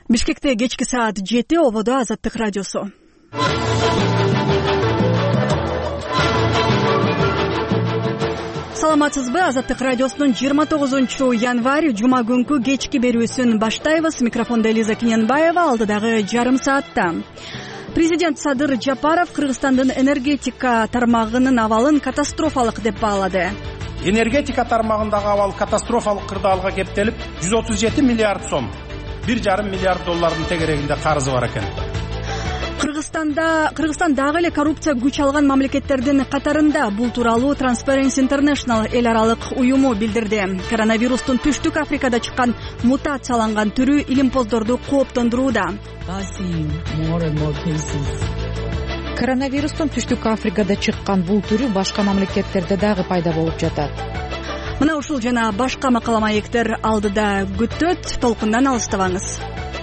Бишкекте кечки саат 7, ободо Азаттык радиосу. Саламатсызбы? Азаттык радиосунун 29 жума күнкү кечки берүүсүн баштайбыз. Микрофонда Элиза Кененбаева, алдыдагы жарым саатта. Президент Садыр Жапаров Кыргызстандын энергетика тармагынын абалын катастрофалык деп баалады. Энергетика тармагындагы абал катастрофалык кырдаалга кептелип, 137 миллиард сом, 1,5 миллиард доллардын тегерегинде карызы бар экен. Кыргызстан дагы эле коррупция күч алган мамлекеттердин катарында. Бул тууралуу Transparency International эл аралык уюму билдирди. Коронавирустун Түштүк Африкада чыккан мутацияланган түрү илимпоздорду кооптондурууда. Коронавирустун Түштүк Африкада чыккан бул түрү башка мамлекеттерде дагы пайда болуп жатат. Мына ушул жана башка макала маектер алдыда күтөт. Толкундан алыстабаңыз.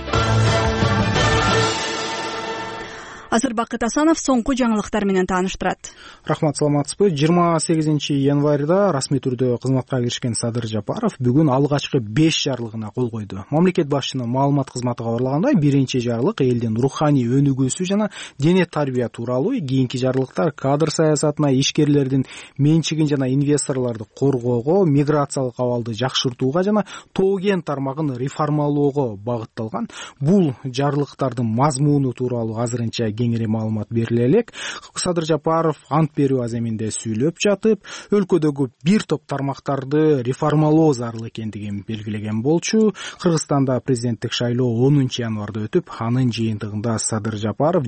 Азыр Бакыт Асанов соңку жаңылыктар менен тааныштырат. Рахмат, саламатсызбы? 28 январда расмий түрдө кызматка киришкен Садыр Жапаров бүгүн алгачкы 5 жарлыгына кол койду. Мамлекет башчынын маалымат кызматы кабарлагандай, биринчи жарлык элдин руханий өнүгүүсү жана дене тарбия тууралуу, кийинки жарлыктар кадр саясатына, ишкерлердин менчигин жана инвесторлорду коргоого, миграциялык абалды жакшыртууга жана тоо-кен тармагын реформалоого багытталган. Бул жарлыктардын мазмуну тууралуу азырынча кеңири маалымат бериле элек. Садыр Жапаров ант берүү аземинде сүйлөп жатып, өлкөдөгү бир топ тармактарды реформалоо зарыл экендигин белгилеген болчу. Кыргызстанда президенттик шайлоо 10 январда өтүп, анын жыйынтыгында Садыр Жапаров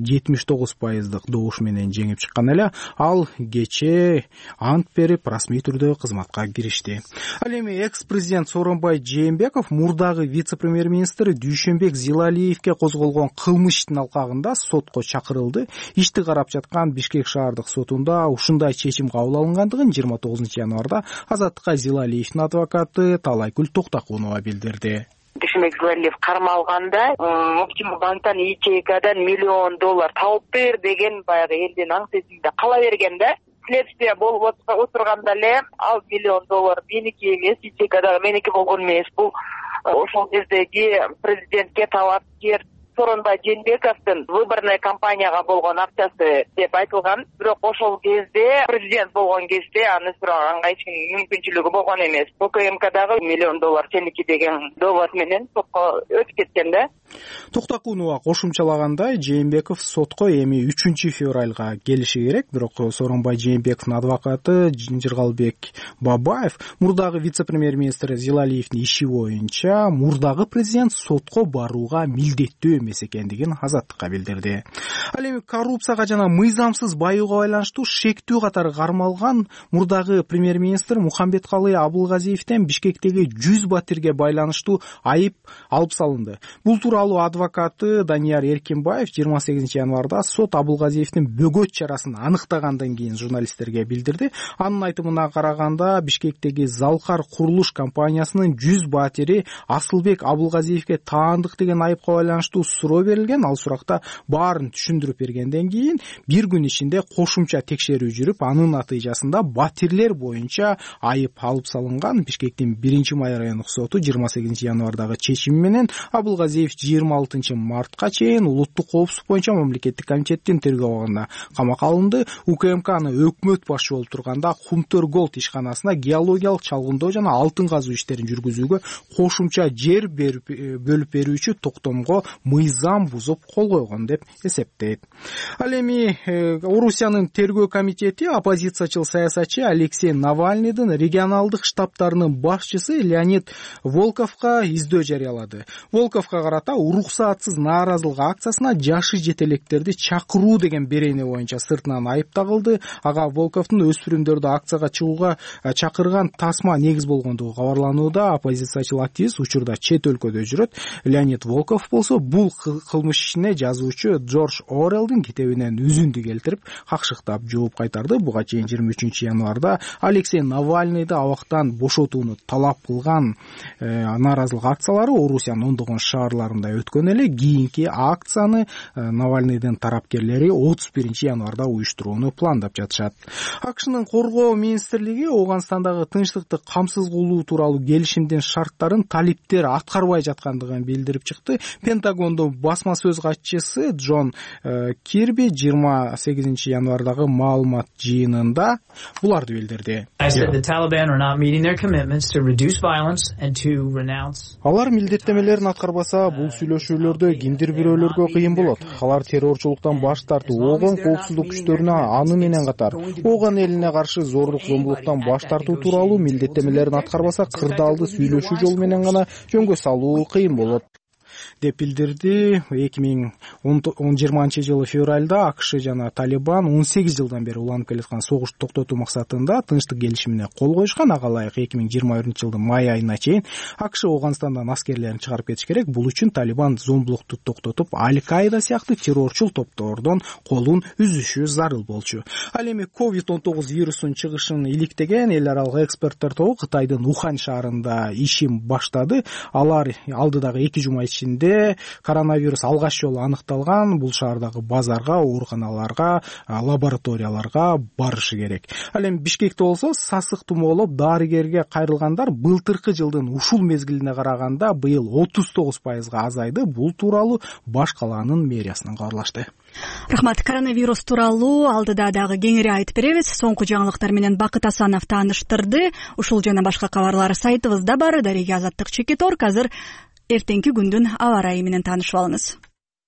79% добуш менен жеңип чыккан эле. Ал кечээ ант берип, расмий түрдө кызматка киришти. Ал эми экс-президент Сооронбай Жээнбеков мурдагы вице-премьер-министр Дүйшөнбек Зилалиевке козголгон кылмыш иштин алкагында сотко чакырылды. Ишти карап жаткан Бишкек шаардык сотунда ушундай чечим кабыл алынгандыгын 29 январда Азаттыкка Зилалиевдин адвокаты Талайгүл Токтакунова билдирди. Дүйшөнбек Зилалиев кармалганда Оптимум банктан ячейкадан $1 миллион табып бер деген баягы элдин аң сезимде кала бергенде, следствие болуп отурганда эле ал $1 миллион меники эмес, ячейкадагы меники болгон эмес. Бул ошол кездеги президентке талапкер Сооронбай Жээнбековдун выборный кампанияга болгон акчасы деп айтылган. Бирок ошол кезде президент болгон кезде аны сураганга эч кимдин мүмкүнчүлүгү болгон эмес. УКМКдагы $1 миллион сеники деген довод менен сотко өтүп кеткен да. Токтакунова кошумчалагандай, Жээнбеков сотко эми 3 февралга келиши керек. Бирок Сооронбай Жээнбековдун адвокаты Жыргалбек Бабаев мурдагы вице-премьер-министр Зилалиевдин иши боюнча мурдагы президент сотко барууга милдеттүү эмес экендигин Азаттыкка билдирди. Ал эми коррупцияга жана мыйзамсыз байууга байланыштуу шектүү катары кармалган мурдагы премьер-министр Мухамбеткалый Абылгазиевден Бишкектеги 100 батирге байланыштуу айып алып салынды. Бул тууралуу адвокаты Данияр Эркинбаев 28 январда сот Абылгазиевдин бөгөт чарасын аныктагандан кийин журналисттерге билдирди. Анын айтымына караганда, Бишкектеги Залкар курулуш компаниясынын 100 батири Асылбек Абылгазиевге таандык деген айыпка байланыштуу суроо берилген. Ал суракта баарын түшүндүрүп бергенден кийин бир күн ичинде кошумча текшерүү жүрүп, анын натыйжасында батирлер боюнча айып алып салынган. Бишкектин 1-май райондук соту 28 январдагы чечими менен Абылгазиев 26 мартка чейин улуттук коопсуздук боюнча мамлекеттик комитеттин тергөө абагына камакка алынды. УКМКны өкмөт башчы болуп турганда Хунтер Голд ишканасына геологиялык чалгындоо жана алтын казуу иштерин жүргүзүүгө кошумча жер бөлүп берүүчү токтомго мыйзам бузуп кол койгон деп эсептейт. Ал эми Орусиянын тергөө комитети оппозициячыл саясатчы Алексей Навальныйдын регионалдык штабтарынын башчысы Леонид Волковго издөө жарыялады. Волковго карата уруксатсыз нааразылык акциясына жашы жетелектерди чакыруу деген берене боюнча сыртынан айып тагылды. Ага Волковдун өспүрүмдөрдү акцияга чыгууга чакырган тасма негиз болгондугу кабарланууда. Оппозициячыл активист учурда чет өлкөдө жүрөт. Леонид Волков болсо бул кылмыш ишине жазуучу Джордж Орелдин китебинен үзүндү келтирип, какшыктап жооп кайтарды. Буга чейин 23 январда Алексей Навальныйды абактан бошотууну талап кылган нааразылык акциялары Орусиянын ондогон шаарларында өткөн эле кийинки акцияны Навальныйдын тарапкерлери 31-январда уюштурууну пландап жатышат. АКШнын коргоо министрлиги Ооганстандагы тынчтыкты камсыз кылуу тууралуу келишимдин шарттарын талиптер аткарбай жаткандыгын билдирип чыкты. Пентагондун басма сөз катчысы Джон Кирби 28-январдагы маалымат жыйынында буларды билдирди. Алар милдеттемелерин аткарбаса, бул сүйлөшүүлөрдө кимдир бирөөлөргө кыйын болот. Алар террорчулуктан баш тартуу, Ооган коопсуздук күчтөрүнө аны менен катар Ооган элине каршы зорлук зомбулуктан баш тартуу тууралуу милдеттемелерин аткарбаса, кырдаалды сүйлөшүү жолу менен гана жөнгө салуу кыйын болот деп билдирди. 2020-жылы февралда АКШ жана Талибан 18 жылдан бери уланып келаткан согушту токтотуу максатында тынчтык келишимине кол коюшкан. Ага ылайык 2021-жылдын май айына чейин АКШ Ооганстандан аскерлерин чыгарып кетиш керек. Бул үчүн Талибан зомбулукту токтотуп, Аль-Каида сыяктуу террорчул топтордон колун үзүшү зарыл болчу. Ал эми COVID-19 вирусунун чыгышын иликтеген эл аралык эксперттер тобу Кытайдын Ухань шаарында ишин баштады. Алар алдыдагы 2 жума ичинде коронавирус алгач жолу аныкталган бул шаардагы базарга, ооруканаларга, лабораторияларга барышы керек. Ал эми Бишкекте болсо сасык тумоолоп дарыгерге кайрылгандар былтыркы жылдын ушул мезгилине караганда быйыл 39% азайды. Бул тууралуу баш калаанын мэриясынан кабарлашты. Рахмат. Коронавирус тууралуу алдыда дагы кеңири айтып беребиз. Соңку жаңылыктар менен Бакыт Асанов тааныштырды. Ушул жана башка кабарлар сайтыбызда бар. Дареге Азаттык Чекиторг. Азыр эртеңки күндүн аба ырайы менен таанышып алыңыз.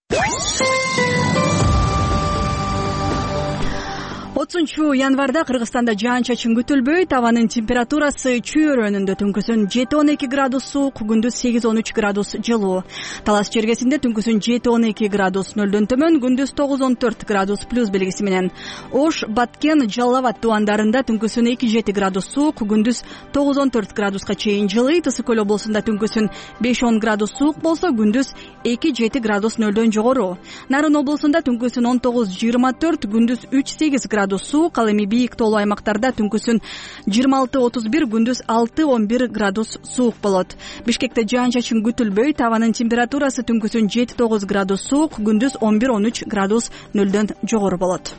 30-январда Кыргызстанда жаан-чачын күтүлбөйт. Абанын температурасы чөйрөнүндө түнкүсүн 7-12 градус суук, күндүз 8-13 градус жылуу. Талас чергесинде түнкүсүн 7-12 градус нөлдөн төмөн, күндүз 9-14 градус плюс белгиси менен. Ош, Баткен, Жалал Абад тубандарында түнкүсүн 2-7 градус суук, күндүз 9-14 градуска чейин жылыйт. Ысык Көл облусунда түнкүсүн 5-10 градус суук болсо, күндүз 2-7 градус нөлдөн жогору. Нарын облусунда түнкүсүн 19-24, күндүз 3-8 градус суук. Ал эми бийик тоолуу аймактарда түнкүсүн 26-31, күндүз 6-11 градус суук болот. Бишкекте жаан-чачын күтүлбөйт. Абанын температурасы түнкүсүн 7-9 градус суук, күндүз 11-13 градус нөлдөн жогору болот.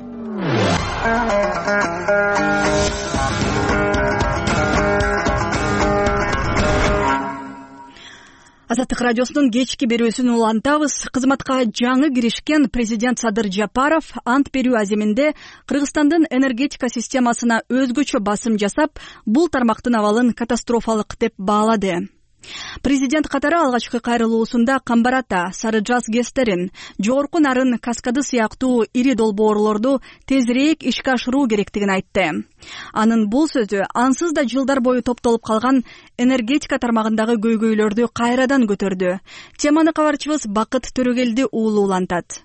Азаттык радиосунун кечки берүүсүн улантабыз. Кызматка жаңы киришкен президент Садыр Жапаров ант берүү аземинде Кыргызстандын энергетика системасына өзгөчө басым жасап, бул тармактын абалын катастрофалык деп баалады. Президент катары алгачкы кайрылуусунда Камбарата, Сары Жаз ГЭСтерин, Жогорку Нарын, Каскады сыяктуу ири долбоорлорду тезирээк ишке ашыруу керектигин айтты. Анын бул сөзү ансыз да жылдар бою топтолуп калган энергетика тармагындагы көйгөйлөрдү кайрадан көтөрдү. Теманы кабарчыбыз Бакыт Төрөгелди уулу улантат.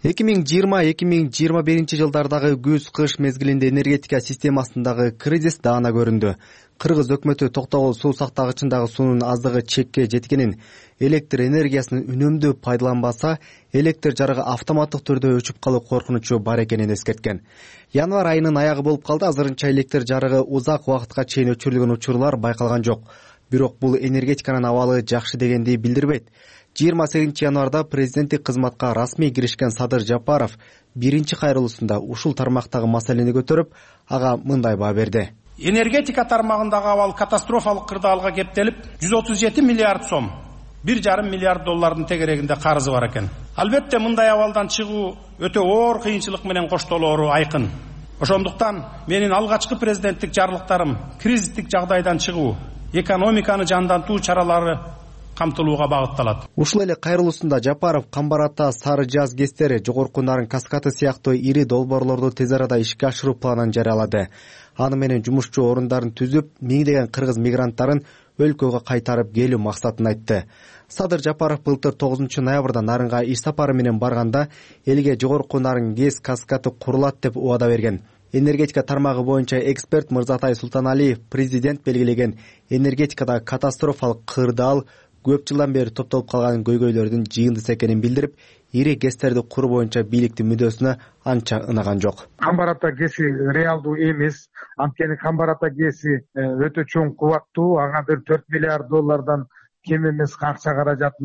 2020-2021 жылдардагы күз-кыш мезгилинде энергетика системасындагы кризис даана көрүндү. Кыргыз өкмөтү токтогул суу сактагычындагы суунун аздыгы чекке жеткенин, электр энергиясын үнөмдүү пайдаланбаса, электр жарыгы автоматтык түрдө өчүп калуу коркунучу бар экенин эскерткен. Январь айынын аягы болуп калды. Азырынча электр жарыгы узак убакытка чейин өчүрүлгөн учурлар байкалган жок. Бирок бул энергетиканын абалы жакшы дегенди билдирбейт. 28 январда президенттик кызматка расмий киришкен Садыр Жапаров биринчи кайрылуусунда ушул тармактагы маселени көтөрүп, ага мындай баа берди. Энергетика тармагындагы абал катастрофалык кырдаалга кептелип, 137 миллиард сом, 1,5 миллиард доллардын тегерегинде карызы бар экен. Албетте мындай абалдан чыгуу өтө оор кыйынчылык менен коштолоору айкын. Ошондуктан менин алгачкы президенттик жарлыктарым кризистик жагдайдан чыгуу, экономиканы жандантуу чаралары камтылууга багытталат. Ушул эле кайрылуусунда Жапаров Камбарата, Сары Жаз ГЭСтери, Жогорку Нарын, Каскаты сыяктуу ири долбоорлорду тез арада ишке ашыруу планын жарыялады. Аны менен жумушчу орундарын түзүп, миңдеген кыргыз мигранттарын өлкөгө кайтарып келүү максатын айтты. Садыр Жапаров былтыр 9 ноябрда Нарынга иш сапары менен барганда элге Жогорку Нарын, ГЭС, Каскаты курулат деп убада берген. Энергетика тармагы боюнча эксперт Мырзатай Султаналиев президент белгилеген энергетикада катастрофалык кырдаал көп жылдан бери топтолуп калган көйгөйлөрдүн жыйындысы экенин билдирип, ири ГЭСтерди куруу боюнча бийликтин мүддөсүнө анча ынаган жок. Камбарата ГЭСи реалдуу эмес, анткени Камбарата ГЭСи өтө чоң кубаттуу, ага бир 4 миллиард доллардан кем эмес акча каражатын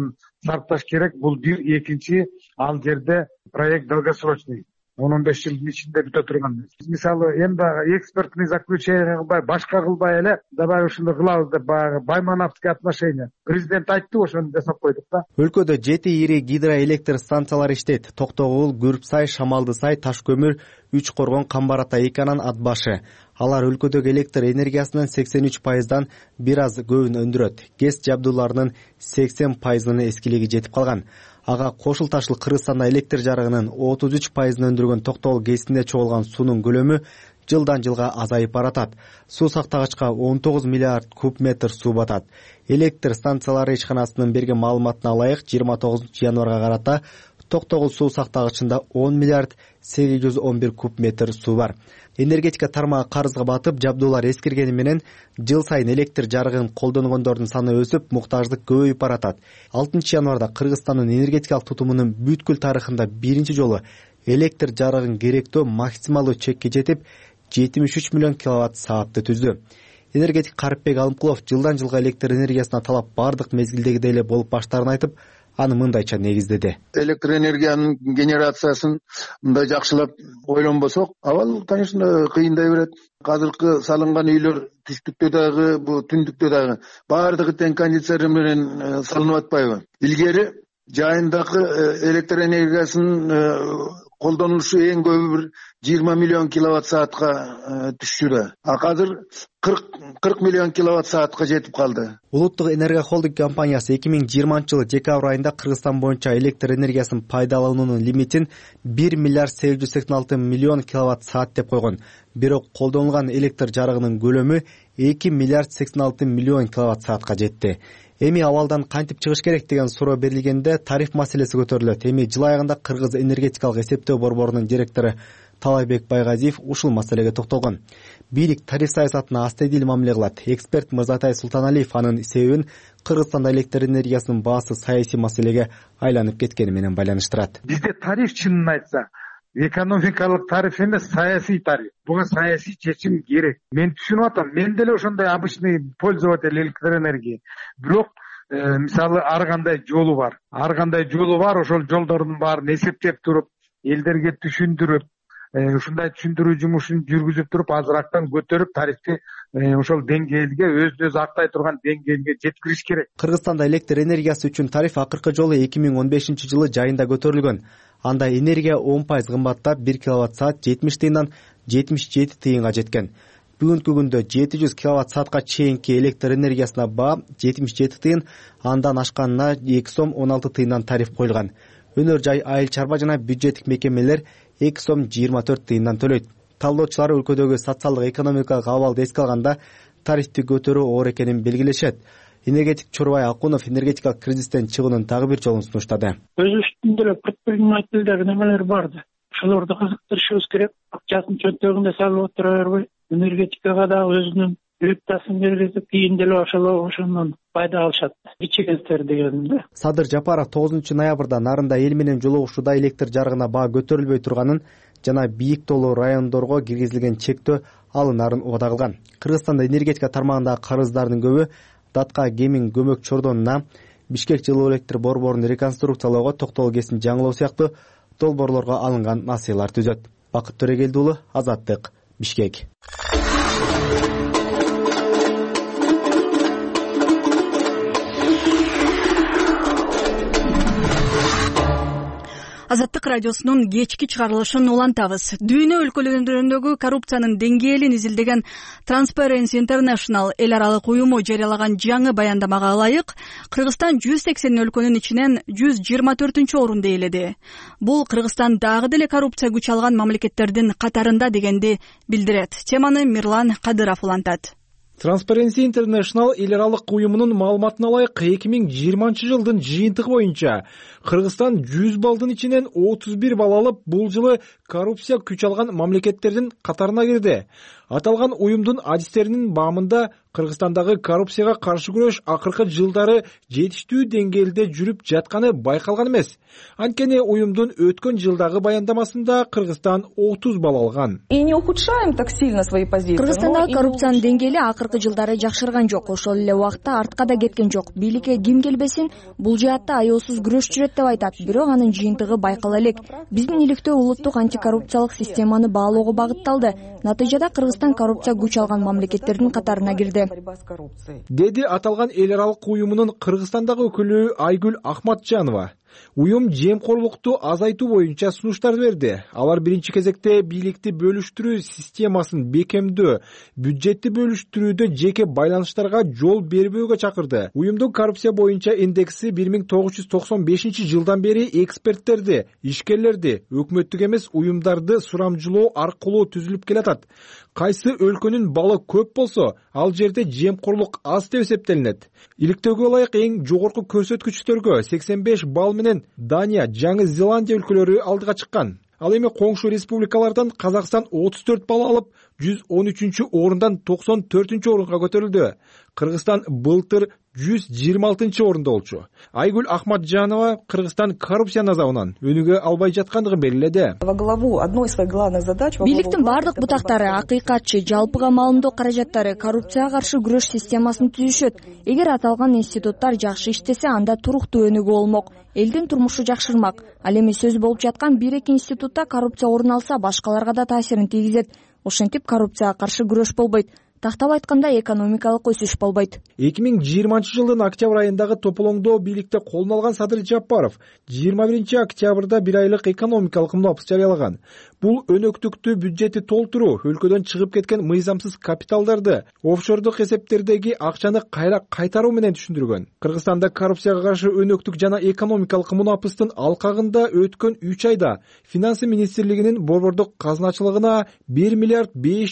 сарпташ керек. Бул бир. Экинчи, ал жерде проект долгосрочный. 10-15 жылдын ичинде бүтө турган. Мисалы, эми экспертный заключение кылбай, башка кылбай эле, давай ушуну кылабыз деп баягы баймановский отношение. Президент айтты, ошону жасап койдук да. Өлкөдө 7 ири гидроэлектр станциялары иштейт. Токтогул, Күрүпсай, Шамалдысай, Ташкөмүр, Үч Коргон, Камбар Ата, Эканан, Ат башы. Алар өлкөдөгү электр энергиясынын 83%дан бир аз көбүн өндүрөт. ГЭС жабдууларынын 80%нын эскилиги жетип калган. Ага кошул ташыл Кыргызстанда электр жарыгынын 33%ын өндүргөн Токтогул ГЭСинде чогулган суунун көлөмү жылдан жылга азайып баратат. Суу сактагычка 19 миллиард куб метр суу батат. Электр станциялары ишканасынын берген маалыматына ылайык 29 январга карата Токтогул суу сактагычында 10 миллиард 811 куб метр суу бар. Энергетика тармагы карызга батып, жабдуулар эскиргени менен жыл сайын электр жарыгын колдонгондордун саны өсүп, муктаждык көбөйүп баратат. 6 январда Кыргызстандын энергетикалык тутумунун бүткүл тарыхында биринчи жолу электр жарыгын керектөө максималдуу чекке жетип, 73 миллион киловатт саатты түздү. Энергетик Карипбек Алымкулов жылдан жылга электр энергиясына талап бардык мезгилдегидей эле болуп баштаарын айтып, аны мындайча негиздеди. Электр энергиянын генерациясын мындай жакшылап ойлонбосок, абал, конечно, кыйындай берет. Азыркы салынган үйлөр түштүктө дагы, бу түндүктө дагы баардыгы тең кондиционер менен салынып атпайбы? Илгери жайындагы электр энергиясынын колдонулушу эң көбү бир 20 миллион киловатт саатка түшчү да. Азыр 40 миллион киловатт саатка жетип калды. Улуттук энергия холдинг компаниясы 2020 жылы декабрь айында Кыргызстан боюнча электр энергиясын пайдалануунун лимитин 1 миллиард 886 миллион киловатт саат деп койгон. Бирок колдонулган электр жарыгынын көлөмү 2 миллиард 86 миллион киловатт саатка жетти. Эми абалдан кантип чыгыш керек деген суроо берилгенде тариф маселеси көтөрүлөт. Эми жыл айында Кыргыз энергетикалык эсептөө борборунун директору Талайбек Байгазиев ушул маселеге токтолгон. Бийлик тариф саясатына астедил мамиле кылат. Эксперт Мырзатай Султаналиев анын себебин Кыргызстанда электр энергиясынын баасы саясий маселеге айланып кеткени менен байланыштырат. Бизде тариф, чынын айтса, экономикалык тариф эмес, саясий тариф. Буга саясий чечим керек. Мен түшүнүп атам. Мен деле ошондой обычный пользователь электроэнергии. Бирок мисалы ар кандай жолу бар. Ошол жолдордун баарын эсептеп туруп, элдерге түшүндүрүп, ушундай түшүндүрүү жумушун жүргүзүп туруп, азырактан көтөрүп, тарифти ошол деңгээлге, өзүн өзү актай турган деңгээлге жеткириш керек. Кыргызстанда электр энергиясы үчүн тариф акыркы жолу 2015 жылы жайында көтөрүлгөн. Анда энергия 10% кымбаттап, 1 киловатт саат 70 тыйындан 77 тыйынга жеткен. Бүгүнкү күндө 700 киловатт саатка чейинки электр энергиясына баа 77 тыйын, андан ашканына 2 сом 16 тыйындан тариф коюлган. Өнөр жай, айыл чарба жана бюджеттик мекемелер 2 сом 24 тыйындан төлөйт. Талдоочулар өлкөдөгү социалдык экономикалык абалды эске алганда тарифти көтөрүү оор экенин белгилешет. Энергетик Чорбай Акунов энергетикалык кризистен чыгуунун дагы бир жолун сунуштады. Өзүбүздүн деле предпринимательдер немелер барды. Ошолорду кызыктырышыбыз керек. Акчасын чөнтөгүндө салып отура бербей, энергетикага да өзүнүн лептасын киргизип, кийин деле ошондон пайда алышат. Ичигенстер дегенде. Садыр Жапаров 9 ноябрда Нарында эл менен жолугушууда электр жарыгына баа көтөрүлбөй турганын жана бийик тоолуу райондорго киргизилген чектөө алынаарын убада кылган. Кыргызстанда энергетика тармагындагы карыздардын көбү Датка, Гемин, Көмөк, Чордонуна, Бишкек жылуу электр борборун реконструкциялоого, Токтогул ГЭСин жаңылоо сыяктуу долбоорлорго алынган насыялар түзөт. Бакыт Төрөгелди уулу, Азаттык, Бишкек. Азаттык радиосунун кечки чыгарылышын улантабыз. Дүйнө өлкөлөрүндөгү коррупциянын деңгээлин изилдеген Transparency International эл аралык уюму жарыялаган жаңы баяндамага ылайык, Кыргызстан 180 өлкөнүн ичинен 124-орунду ээледи. Бул Кыргызстан дагы деле коррупция күч алган мамлекеттердин катарында дегенди билдирет. Теманы Мирлан Кадыров улантат. Transparency International эл аралык уюмунун маалыматына ылайык 2020 жылдын жыйынтыгы боюнча Кыргызстан 100 балдын ичинен 31 балл алып, бул жылы коррупция күч алган мамлекеттердин катарына кирди. Аталган уюмдун адистеринин баамында Кыргызстандагы коррупцияга каршы күрөш акыркы жылдары жетиштүү деңгээлде жүрүп жатканы байкалган эмес. Анткени уюмдун өткөн жылдагы баяндамасында Кыргызстан 30 балл алган. Кыргызстандагы коррупциянын деңгээли акыркы жылдары жакшырган жок, ошол эле убакта артка да кеткен жок. Бийликке ким келбесин бул жаатта аеосуз күрөш жүрөт деп айтат, бирок анын жыйынтыгы байкала элек. Биздин иликтөө улуттук антикоррупциялык системаны баалоого багытталды. Натыйжада Кыргызстан коррупция күч алган мамлекеттердин катарына кирди, деди аталган эл аралык уюмунун Кыргызстандагы өкүлү Айгүл Ахматжанова. Уюм жемкорлукту азайтуу боюнча сунуштар берди. Алар биринчи кезекте бийликти бөлүштүрүү системасын бекемдөө, бюджетти бөлүштүрүүдө жеке байланыштарга жол бербөөгө чакырды. Уюмдун коррупция боюнча индекси 1995 бери эксперттерди, ишкерлерди, өкмөттүк эмес уюмдарды сурамжылоо аркылуу түзүлүп келатат. Кайсы өлкөнүн балы көп болсо, ал жерде жемкорлук аз деп эсептелинет. Иликтөөгө ылайык эң жогорку көрсөткүчтөргө 85 балл менен Дания, Жаңы Зеландия өлкөлөрү алдыга чыккан. Ал эми коңшу республикалардан Казакстан 34 балл алып, 113 орундан 94 орунга көтөрүлдү. Кыргызстан былтыр 126 орунда болчу. Айгүл Ахматжанова Кыргызстан коррупция азабынан өнүгө албай жаткандыгын белгиледи. Бийликтин бардык бутактары, акыйкатчы, жалпыга маалымдоо каражаттары коррупцияга каршы күрөш системасын түзүшөт. Эгер аталган институттар жакшы иштесе, анда туруктуу өнүгүү болмок, элдин турмушу жакшырмак. Ал эми сөз болуп жаткан 1-2 институтта коррупция орун алса, башкаларга да таасирин тийгизет. Ошентип коррупцияга каршы күрөш болбойт. Тактап айтканда экономикалык өсүш болбойт. 2020 жылдын октябрь айындагы тополоңдоо бийликте колуна алган Садыр Жапаров 21 октябрда 1 айлык экономикалык мунапыс жарыялаган. Бул өнөктүктүү бюджетти толтуруу, өлкөдөн чыгып кеткен мыйзамсыз капиталдарды, офшордук эсептердеги акчаны кайра кайтаруу менен түшүндүргөн. Кыргызстанда коррупцияга каршы өнөктүк жана экономикалык мунапыстын алкагында өткөн 3 айда Финансы министрлигинин борбордук казначылыгына 1 миллиард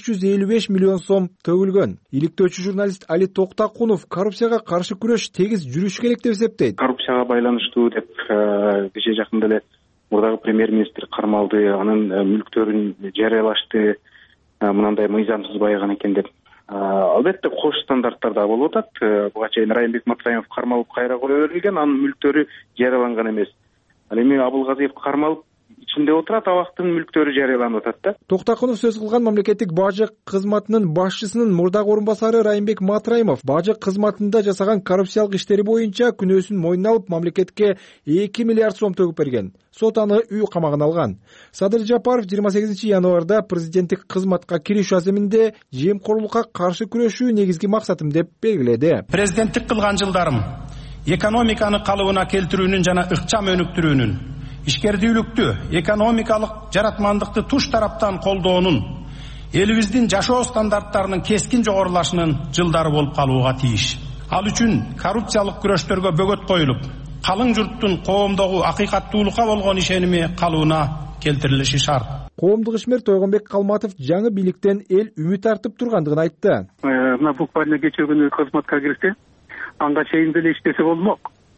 555 миллион сом төгүлгөн. Иликтөөчү журналист Али Токтакунов коррупцияга каршы күрөш тегиз жүрүш керек деп эсептейт. Коррупцияга байланыштуу деп кечээ жакында эле мурдагы премьер-министр кармалды, анын мүлктөрүн жарыялашты, мынандай мыйзамсыз байыган экен деп. Албетте кош стандарттар да болуп атат. Буга чейин Райымбек Матраимов кармалып кайра кое берилген, анын мүлктөрү жарыяланган эмес. Ал эми Абылгазиев кармалып ичинде отурат, абактын мүлктөрү жарыяланып атат да. Токтакунов сөз кылган мамлекеттик бажы кызматынын башчысынын мурдагы орун басары Райымбек Матраимов бажы кызматында жасаган коррупциялык иштери боюнча күнөөсүн мойнуна алып, мамлекетке 2 миллиард сом төгүп берген. Сот аны үй камагына алган. Садыр Жапаров 28 январда президенттик кызматка киришүү аземинде жемкорлукка каршы күрөшүү негизги максатым деп белгиледи. Президенттик кылган жылдарым экономиканы калыбына келтирүүнүн жана ыкчам өнүктүрүүнүн, ишкердүүлүктү, экономикалык жаратмандыкты туш тараптан колдоонун, элибиздин жашоо стандарттарынын кескин жогорулашынын жылдары болуп калууга тийиш. Ал үчүн коррупциялык күрөштөргө бөгөт коюлуп, калың журттун коомдогу акыйкаттуулукка болгон ишеними калыбына келтирилиши шарт. Коомдук ишмер Тойгонбек Калматов жаңы бийликтен эл үмүт артып тургандыгын айтты. Мына буквально кечээ күнү кызматка кирсе, анга чейин деле иштесе болмок.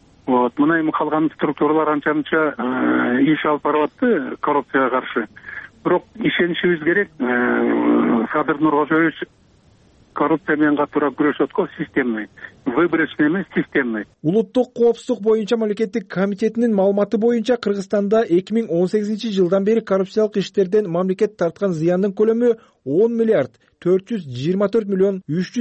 Мына эми калган структуралар анча-мынча иш алып баратты коррупцияга каршы. Бирок ишенишибиз керек. Садыр Нуркожоевич коррупция менен катуураак күрөшөт го, системный. Выборочный эмес, системный. Улуттук коопсуздук боюнча мамлекеттик комитетинин маалыматы боюнча Кыргызстанда 2018 жылдан бери коррупциялык иштерден мамлекет тарткан зыяндын көлөмү 10 миллиард 424 миллион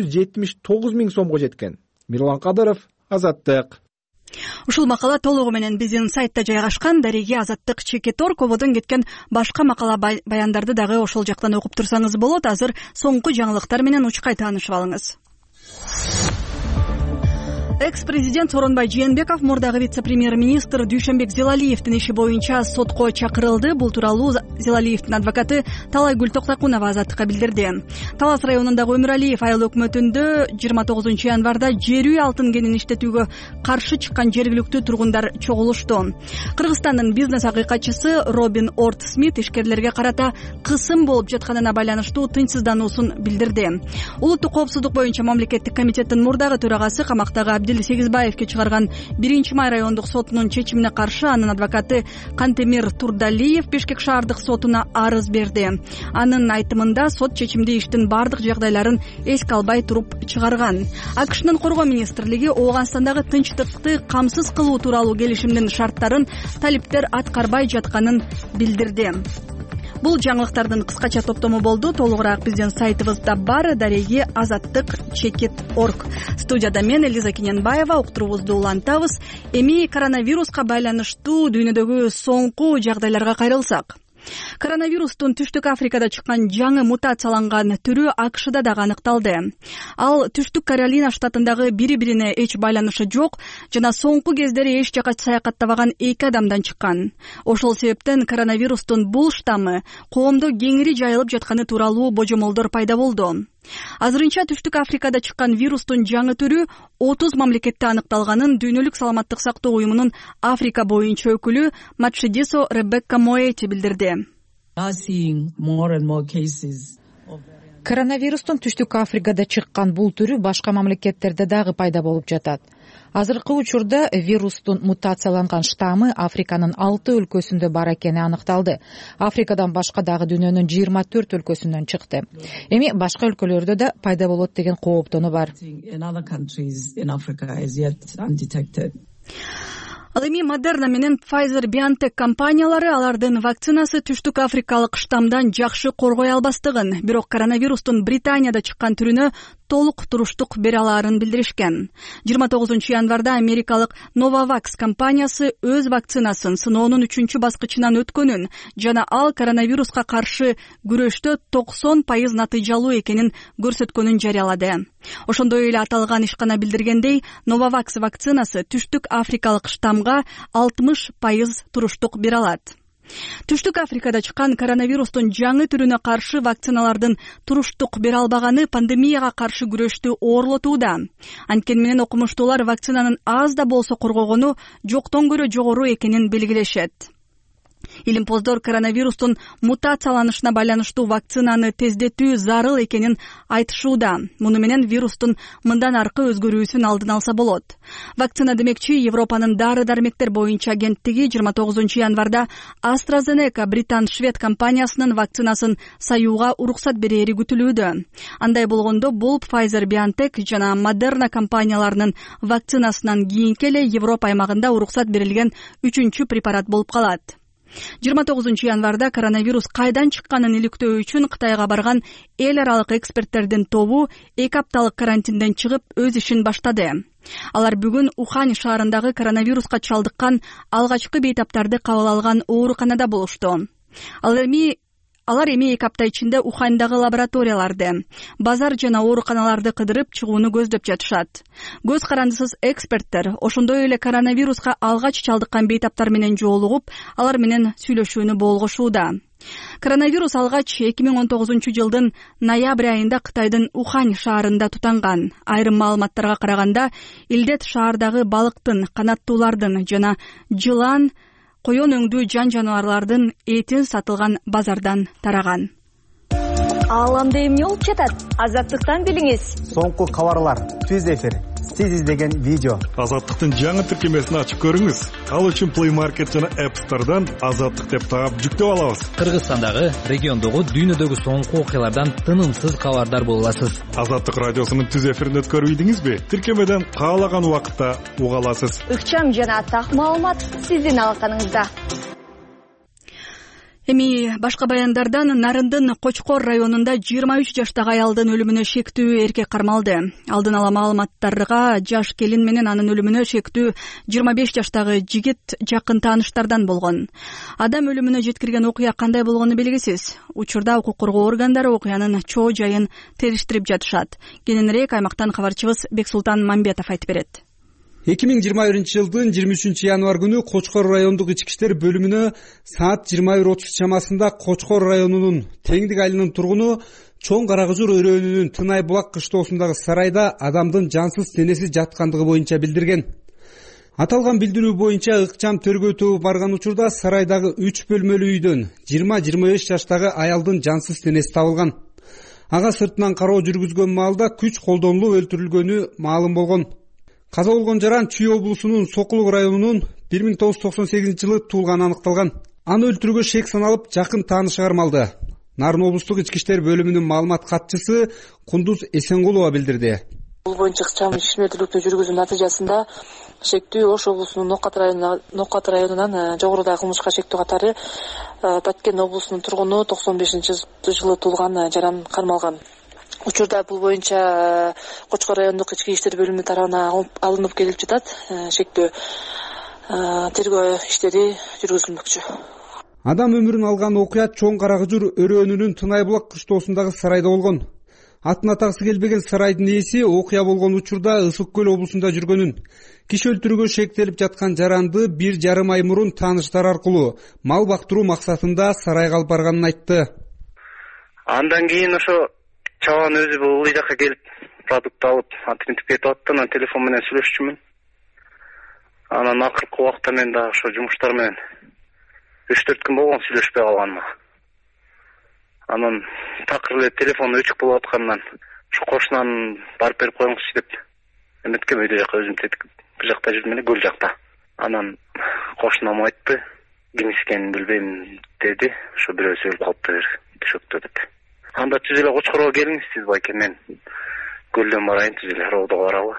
379 миң сомго жеткен. Мирлан Кадыров, Азаттык. Ушул макала толугу менен биздин сайтта жайгашкан. Дареги Азаттык Чекетор кободон кеткен башка макала баяндарды дагы ошол жактан окуп турсаңыз болот. Азыр соңку жаңылыктар менен учкай таанышып алыңыз. Экс-президент Сооронбай Жээнбеков мурдагы вице-премьер-министр Дүйшөнбек Зелалиевдин иши боюнча сотко чакырылды. Бул тууралуу Зелалиевдин адвокаты Талайгүл Токтакунова Азаттыкка билдирди. Талас районундагы Өмүралиев айыл өкмөтүндө 29 январда жер үй алтын кенин иштетүүгө каршы чыккан жергиликтүү тургундар чогулушту. Кыргызстандын бизнес акыйкатчысы Робин Орт Смит ишкерлерге карата кысым болуп жатканына байланыштуу тынчсыздануусун билдирди. Улуттук коопсуздук боюнча мамлекеттик комитеттин мурдагы төрагасы камактагы Адил Сегизбаевге чыгарган 1-май райондук сотунун чечимине каршы анын адвокаты Кантемир Турдалиев Бишкек шаардык сотуна арыз берди. Анын айтымында сот чечимди иштин бардык жагдайларын эске албай туруп чыгарган. АКШнын коргоо министрлиги Ооганстандагы тынчтыкты камсыз кылуу тууралуу келишимдин шарттарын талиптер аткарбай жатканын билдирди. Бул жаңылыктардын кыскача топтому болду. Толугураак биздин сайтыбызда бар. Дареги azattik.org. Студияда мен Элиза Кененбаева. Уктуруубузду улантабыз. Эми коронавируска байланыштуу дүйнөдөгү соңку жагдайларга кайрылсак. Коронавирустун Түштүк Африкада чыккан жаңы мутацияланган түрү АКШда дагы аныкталды. Ал Түштүк Каролина штатындагы бири-бирине эч байланышы жок жана соңку кездери эч жака саякаттабаган 2 адамдан чыккан. Ошол себептен коронавирустун бул штаммы коомдо кеңири жайылып жатканы тууралуу божомолдор пайда болду. Азырынча Түштүк Африкада чыккан вирустун жаңы түрү 30 мамлекетте аныкталганын Дүйнөлүк саламаттык сактоо уюмунун Африка боюнча өкүлү Матшидисо Ребекка Моэти билдирди. Коронавирустун Түштүк Африкада чыккан бул түрү башка мамлекеттерде дагы пайда болуп жатат. Азыркы учурда вирустун мутацияланган штаммы Африканын 6 өлкөсүндө бар экени аныкталды. Африкадан башка дагы дүйнөнүн 24 өлкөсүнөн чыкты. Эми башка өлкөлөрдө да пайда болот деген кооптонуу бар. Ал эми Модерна менен Pfizer-BioNTech компаниялары алардын вакцинасы Түштүк Африкалык штаммдан жакшы коргой албастыгын, бирок коронавирустун Британияда чыккан түрүнө толук туруштук бере алаарын билдиришкен. 29-январда америкалык Novavax компаниясы өз вакцинасын сыноонун 3-баскычынан өткөнүн жана ал коронавируска каршы күрөштө 90% натыйжалуу экенин көрсөткөнүн жарыялады. Ошондой эле аталган ишкана билдиргендей, Novavax вакцинасы Түштүк Африкалык штаммга 60% туруштук бере алат. Түштүк Африкада чыккан коронавирустун жаңы түрүнө каршы вакциналардын туруштук бере албаганы пандемияга каршы күрөштү оорлотууда. Анткени менен окумуштуулар вакцинанын аз да болсо коргогону жоктон көрө жогору экенин белгилешет. Илимпоздор коронавирустун мутацияланышына байланыштуу вакцинаны тездетүү зарыл экенин айтышууда. Муну менен вирустун мындан аркы өзгөрүүсүн алдын алса болот. Вакцина демекчи Европанын дары-дармектер боюнча агенттиги 29-январда AstraZeneca британ-швед компаниясынын вакцинасын саюуга уруксат берери күтүлүүдө. Андай болгондо бул Pfizer-BioNTech жана Moderna компанияларынын вакцинасынан кийинки эле Европа аймагында уруксат берилген 3-чү препарат болуп калат. 29-январда коронавирус кайдан чыкканын иликтөө үчүн Кытайга барган эл аралык эксперттердин тобу 2 апталык карантинден чыгып өз ишин баштады. Алар бүгүн Ухань шаарындагы коронавируска чалдыккан алгачкы бейтаптарды кабыл алган ооруканада болушту. Алар эми 2 апта ичинде Уханьдагы лабораторияларды, базар жана ооруканаларды кыдырып чыгууну көздөп жатышат. Көз карандысыз эксперттер ошондой эле коронавируска алгач чалдыккан бейтаптар менен жолугуп, алар менен сүйлөшүүнү болгошууда. Коронавирус алгач 2019-жылдын ноябрь айында Кытайдын Ухань шаарында тутанган. Айрым маалыматтарга караганда, илдет шаардагы балыктын, канаттуулардын жана жылан, коён өңдүү жан-жаныбарлардын этин сатылган базардан тараган. Ааламда эмне болуп жатат? Азаттыктан билиңиз. Соңку кабарлар, түз эфир, сиз издеген видео. Азаттыктын жаңы тиркемесин ачып көрүңүз. Ал үчүн Play Market жана App Store'дан Азаттык деп таап жүктөп алабыз. Кыргызстандагы, региондогу, дүйнөдөгү соңку окуялардан тынымсыз кабардар боло аласыз. Азаттык радиосунун түз эфирин өткөрбөйдүңүзбү? Тиркемеден каалаган убакытта уга аласыз. Ыкчам жана так маалымат сиздин алаканыңызда. Эми башка баяндардан Нарындын Кочкор районунда 23 жаштагы аялдын өлүмүнө шектүү эркек кармалды. Алдын ала маалыматтарга жаш келин менен анын өлүмүнө шектүү 25 жаштагы жигит жакын тааныштардан болгон. Адам өлүмүнө жеткирген окуя кандай болгону белгисиз. Учурда укук коргоо органдары окуянын чоо жайын териштирип жатышат. Кененирээк аймактан кабарчыбыз Бексултан Мамбетов айтып берет. 2021-жылдын 23-январ күнү Кочкор райондук ички иштер бөлүмүнө саат 21:30 чамасында Кочкор районунун Теңдик айылынын тургуну Чоң Карагызур өрөөнүнүн Тынай булак кыштоосундагы сарайда адамдын жансыз денеси жаткандыгы боюнча билдирген. Аталган билдирүү боюнча ыкчам тергөө тобу барган учурда сарайдагы 3 бөлмөлүү үйдөн 20-25 жаштагы аялдын жансыз денеси табылган. Ага сыртынан кароо жүргүзгөн маалда күч колдонулуп өлтүрүлгөнү маалым болгон. Каза болгон жаран Чүй облусунун Сокулук районунун 1998-жылы туулганы аныкталган. Аны өлтүрүүгө шек саналып, жакын таанышы кармалды. Нарын облустук ички иштер бөлүмүнүн маалымат катчысы Кундуз Эсенгулова билдирди. Бул боюнча ыкчам ишмердүүлүктү жүргүзүү натыйжасында шектүү Ош облусунун Нокат районунан жогорудагы кылмышка шектүү катары Баткен облусунун тургуну 95-жылы туулган жаран кармалган. Учурда бул боюнча Кочкор райондук ички иштер бөлүмү тарабынан алынып келип жатат. Шектүү тергөө иштери жүргүзүлмөкчү. Адам өмүрүн алган окуя Чоң Карагыжур өрөөнүнүн Тынайбулак кыштоосундагы сарайда болгон. Атын атаксы келбеген сарайдын ээси окуя болгон учурда Ысык көл облусунда жүргөнүн, киши өлтүрүүгө шектелип жаткан жаранды 1,5 ай мурун тааныштар аркылуу мал бактыруу максатында сарайга алып барганын айтты. Андан кийин ошо чабан өзү бул жака келип продукт алып, антинтип кетип атты. Анан телефон менен сүйлөшчүмүн. Анан акыркы убакта мен да ошо жумуштар менен 3-4 күн болгон сүйлөшпөй калганыма. Анан такыр эле телефон өчүк болуп аткандан ушу кошунан барып берип коюңузчу деп эметкем. Өйдө жака өзүм тетик бир жакта жүрдүм эле, көл жакта. Анан кошунам айтты, ким экенин билбейм деди. Ошо бирөөсү өлүп калыптыр, төшөктө деп. Анда түз эле Кочкорго келиңиз сиз байке, мен көлдөн барайын, түз эле Роодого баралы.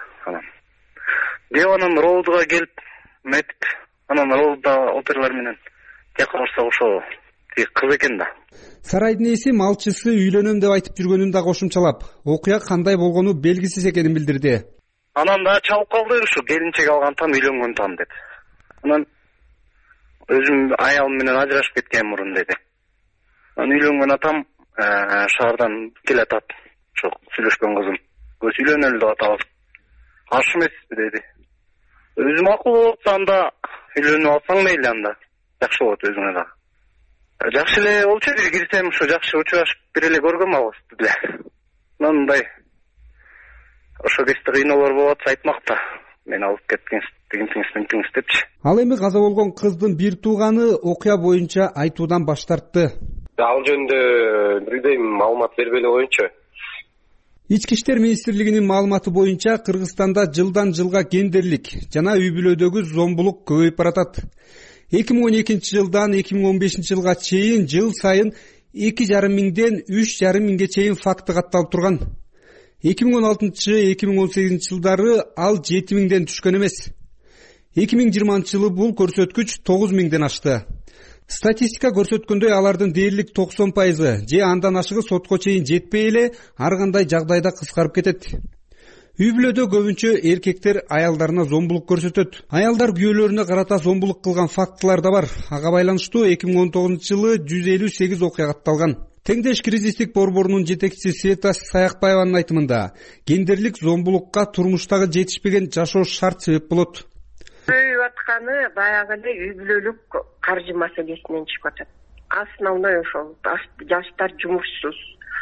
Анан Роодого келип метип, анан Роодо оперлар менен жака барсак ошо кыз экен да. Сарайдын ээси малчысы үйлөнөм деп айтып жүргөнүн да кошумчалап, окуя кандай болгону белгисиз экенин билдирди. Анан да чалып калды, ушу келинчек алган там, үйлөнгөн там деп. Анан өзүм аялым менен ажырашып кеткен мурун деди. Анан үйлөнгөн атам шаардан келатат, ошо сүйлөшкөн кызым. Көз үйлөнөлү деп атабыз. Каршы эмеспи деди. Өзүм акыл болот, анда үйлөнүп алсаң мейли, анда жакшы болот өзүңө да. Жакшы эле болчу, бир кирсем ушу жакшы учурашып бир эле көргөм алысты деле. Анан мындай ошо кезде кыйноолор болуп атса айтмакта. Мен алып кеткенсиз, тигинтиңиз депчи. Ал эми каза болгон кыздын бир тууганы окуя боюнча айтуудан баш тартты. Ал жөнүндө билбейм, маалымат бербей коеюнчу. Ички иштер министрлигинин маалыматы боюнча Кыргызстанда жылдан жылга гендерлик жана үй бүлөдөгү зомбулук көбөйүп баратат. 2012-жылдан 2015-жылга чейин жыл сайын 2,5 миңден 3,5 миңге чейин факты катталып турган. 2016-2018 жылдары ал 7 миңден түшкөн эмес. 2020-жылы бул көрсөткүч 9 миңден ашты. Статистика көрсөткөндөй алардын дээрлик 90% же андан ашыгы сотко чейин жетпей эле ар кандай жагдайда кыскарып кетет. Үй бүлөдө көбүнчө эркектер аялдарына зомбулук көрсөтөт. Аялдар күйөөлөрүнө карата зомбулук кылган фактылар да бар. Ага байланыштуу 2019-жылы 158 окуя катталган. Теңдеш кризистик борборунун жетекчиси Света Саякбаеванын айтымында, гендерлик зомбулукка турмуштагы жетишпеген жашоо шарт себеп болот. Көбөйүп атканы баягы эле үй бүлөлүк каржы маселесинен чыгып атат. Основной ошол жаштар жумушсуз.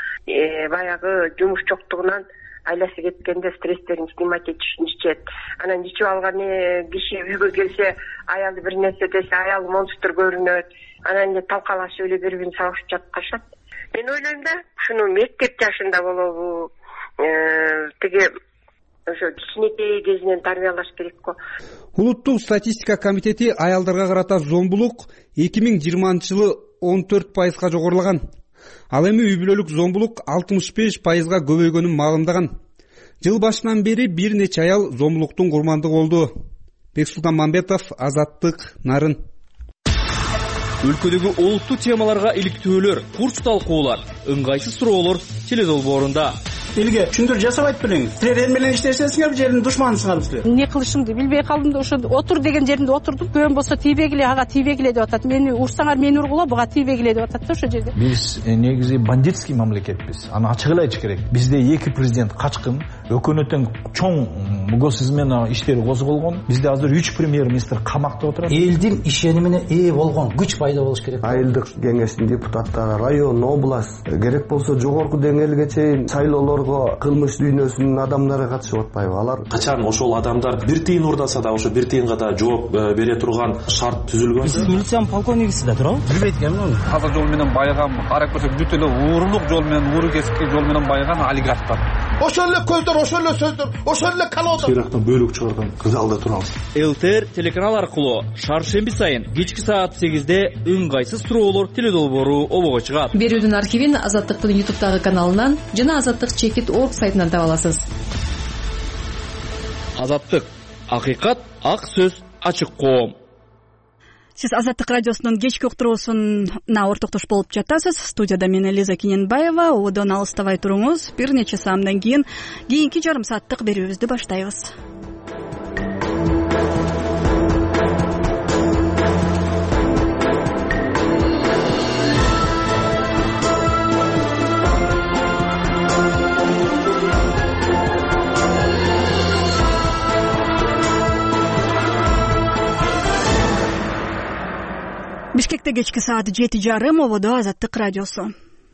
Баягы жумуш жоктугунан айласы кеткенде стресстерин снимать этишин ичет. Анан ичип алган киши үйгө келсе, аялы бир нерсе десе, аял монстр көрүнөт. Анан эле талкалашып эле бири-бирин сабашып жаткашат. Мен ойлойм да, ушуну мектеп жашында болобу, тиги ошо кичинекей кезинен тарбиялаш керек го. Улуттук статистика комитети аялдарга карата зомбулук 2020-жылы 14%га жогорулаган. Ал эми үй бүлөлүк зомбулук 65%га көбөйгөнүн маалымдаган. Жыл башынан бери бир нече аял зомбулуктун курмандыгы болду. Бексултан Мамбетов, Азаттык, Нарын. Өлкөдөгү олуттуу темаларга иликтөөлөр, курч талкуулар, ыңгайсыз суроолор теледолбоорунда. Элге түшүндүрүү жасабайт белеңиз. Силер эл менен иштесеңиздер, жердин душманысыңар силер. Эмне кылышымды билбей калдым да ошо отур деген жеринде отурдум. Көөм болсо тийбегиле, ага тийбегиле деп атат. Мени урсаңар мени ургула, буга тийбегиле деп атат да ошо жерде. Биз негизи бандитский мамлекетпиз. Аны ачык эле айтыш керек. Бизде эки президент качкын, өкмөттүн чоң гос измена иштери козголгон. Бизде азыр 3 премьер-министр камакта отурат. Элдин ишенимине ээ болгон күч пайда болуш керек. Айылдык кеңештин депутаттары, район, область, керек болсо жогорку деңгээлге чейин шайлоолорго кылмыш дүйнөсүнүн адамдары катышып атпайбы? Алар качан ошол адамдар бир тыйын урдаса да ошо бир тыйынга да жооп бере турган шарт түзүлгөн. Сиз милициянын полковнигисиз да туурабы? Билбейт экенмин. Каза жол менен байыган, арак көрсөк бүт эле уурулук жол менен, ууру кесипки жол менен байыган олигархтар. ошол эле көздөр, ошол эле сөздөр, ошол эле колода сыйрактан бөлүк чыгарган залда турабыз. ЛТР телеканал аркылуу шаршемби сайын кечки саат 8-де ыңгайсыз суроолор теледолбоору обого чыгат. Берүүдүн архивин Азаттыктын YouTube'дагы каналынан жана Азаттык.org сайтынан таба аласыз. Азаттык, акыйкат, ак сөз, ачык коом. Сиз Азаттык радиосунун кечки уктуруусуна ортоктош болуп жатасыз. Студияда мен Элиза Кененбаева. Ободон алыстабай туруңуз. Бир нече саамдан кийинки жарым сааттык берүүбүздү баштайбыз. Бишкекте кечки саат 7:30, ободо Азаттык радиосу.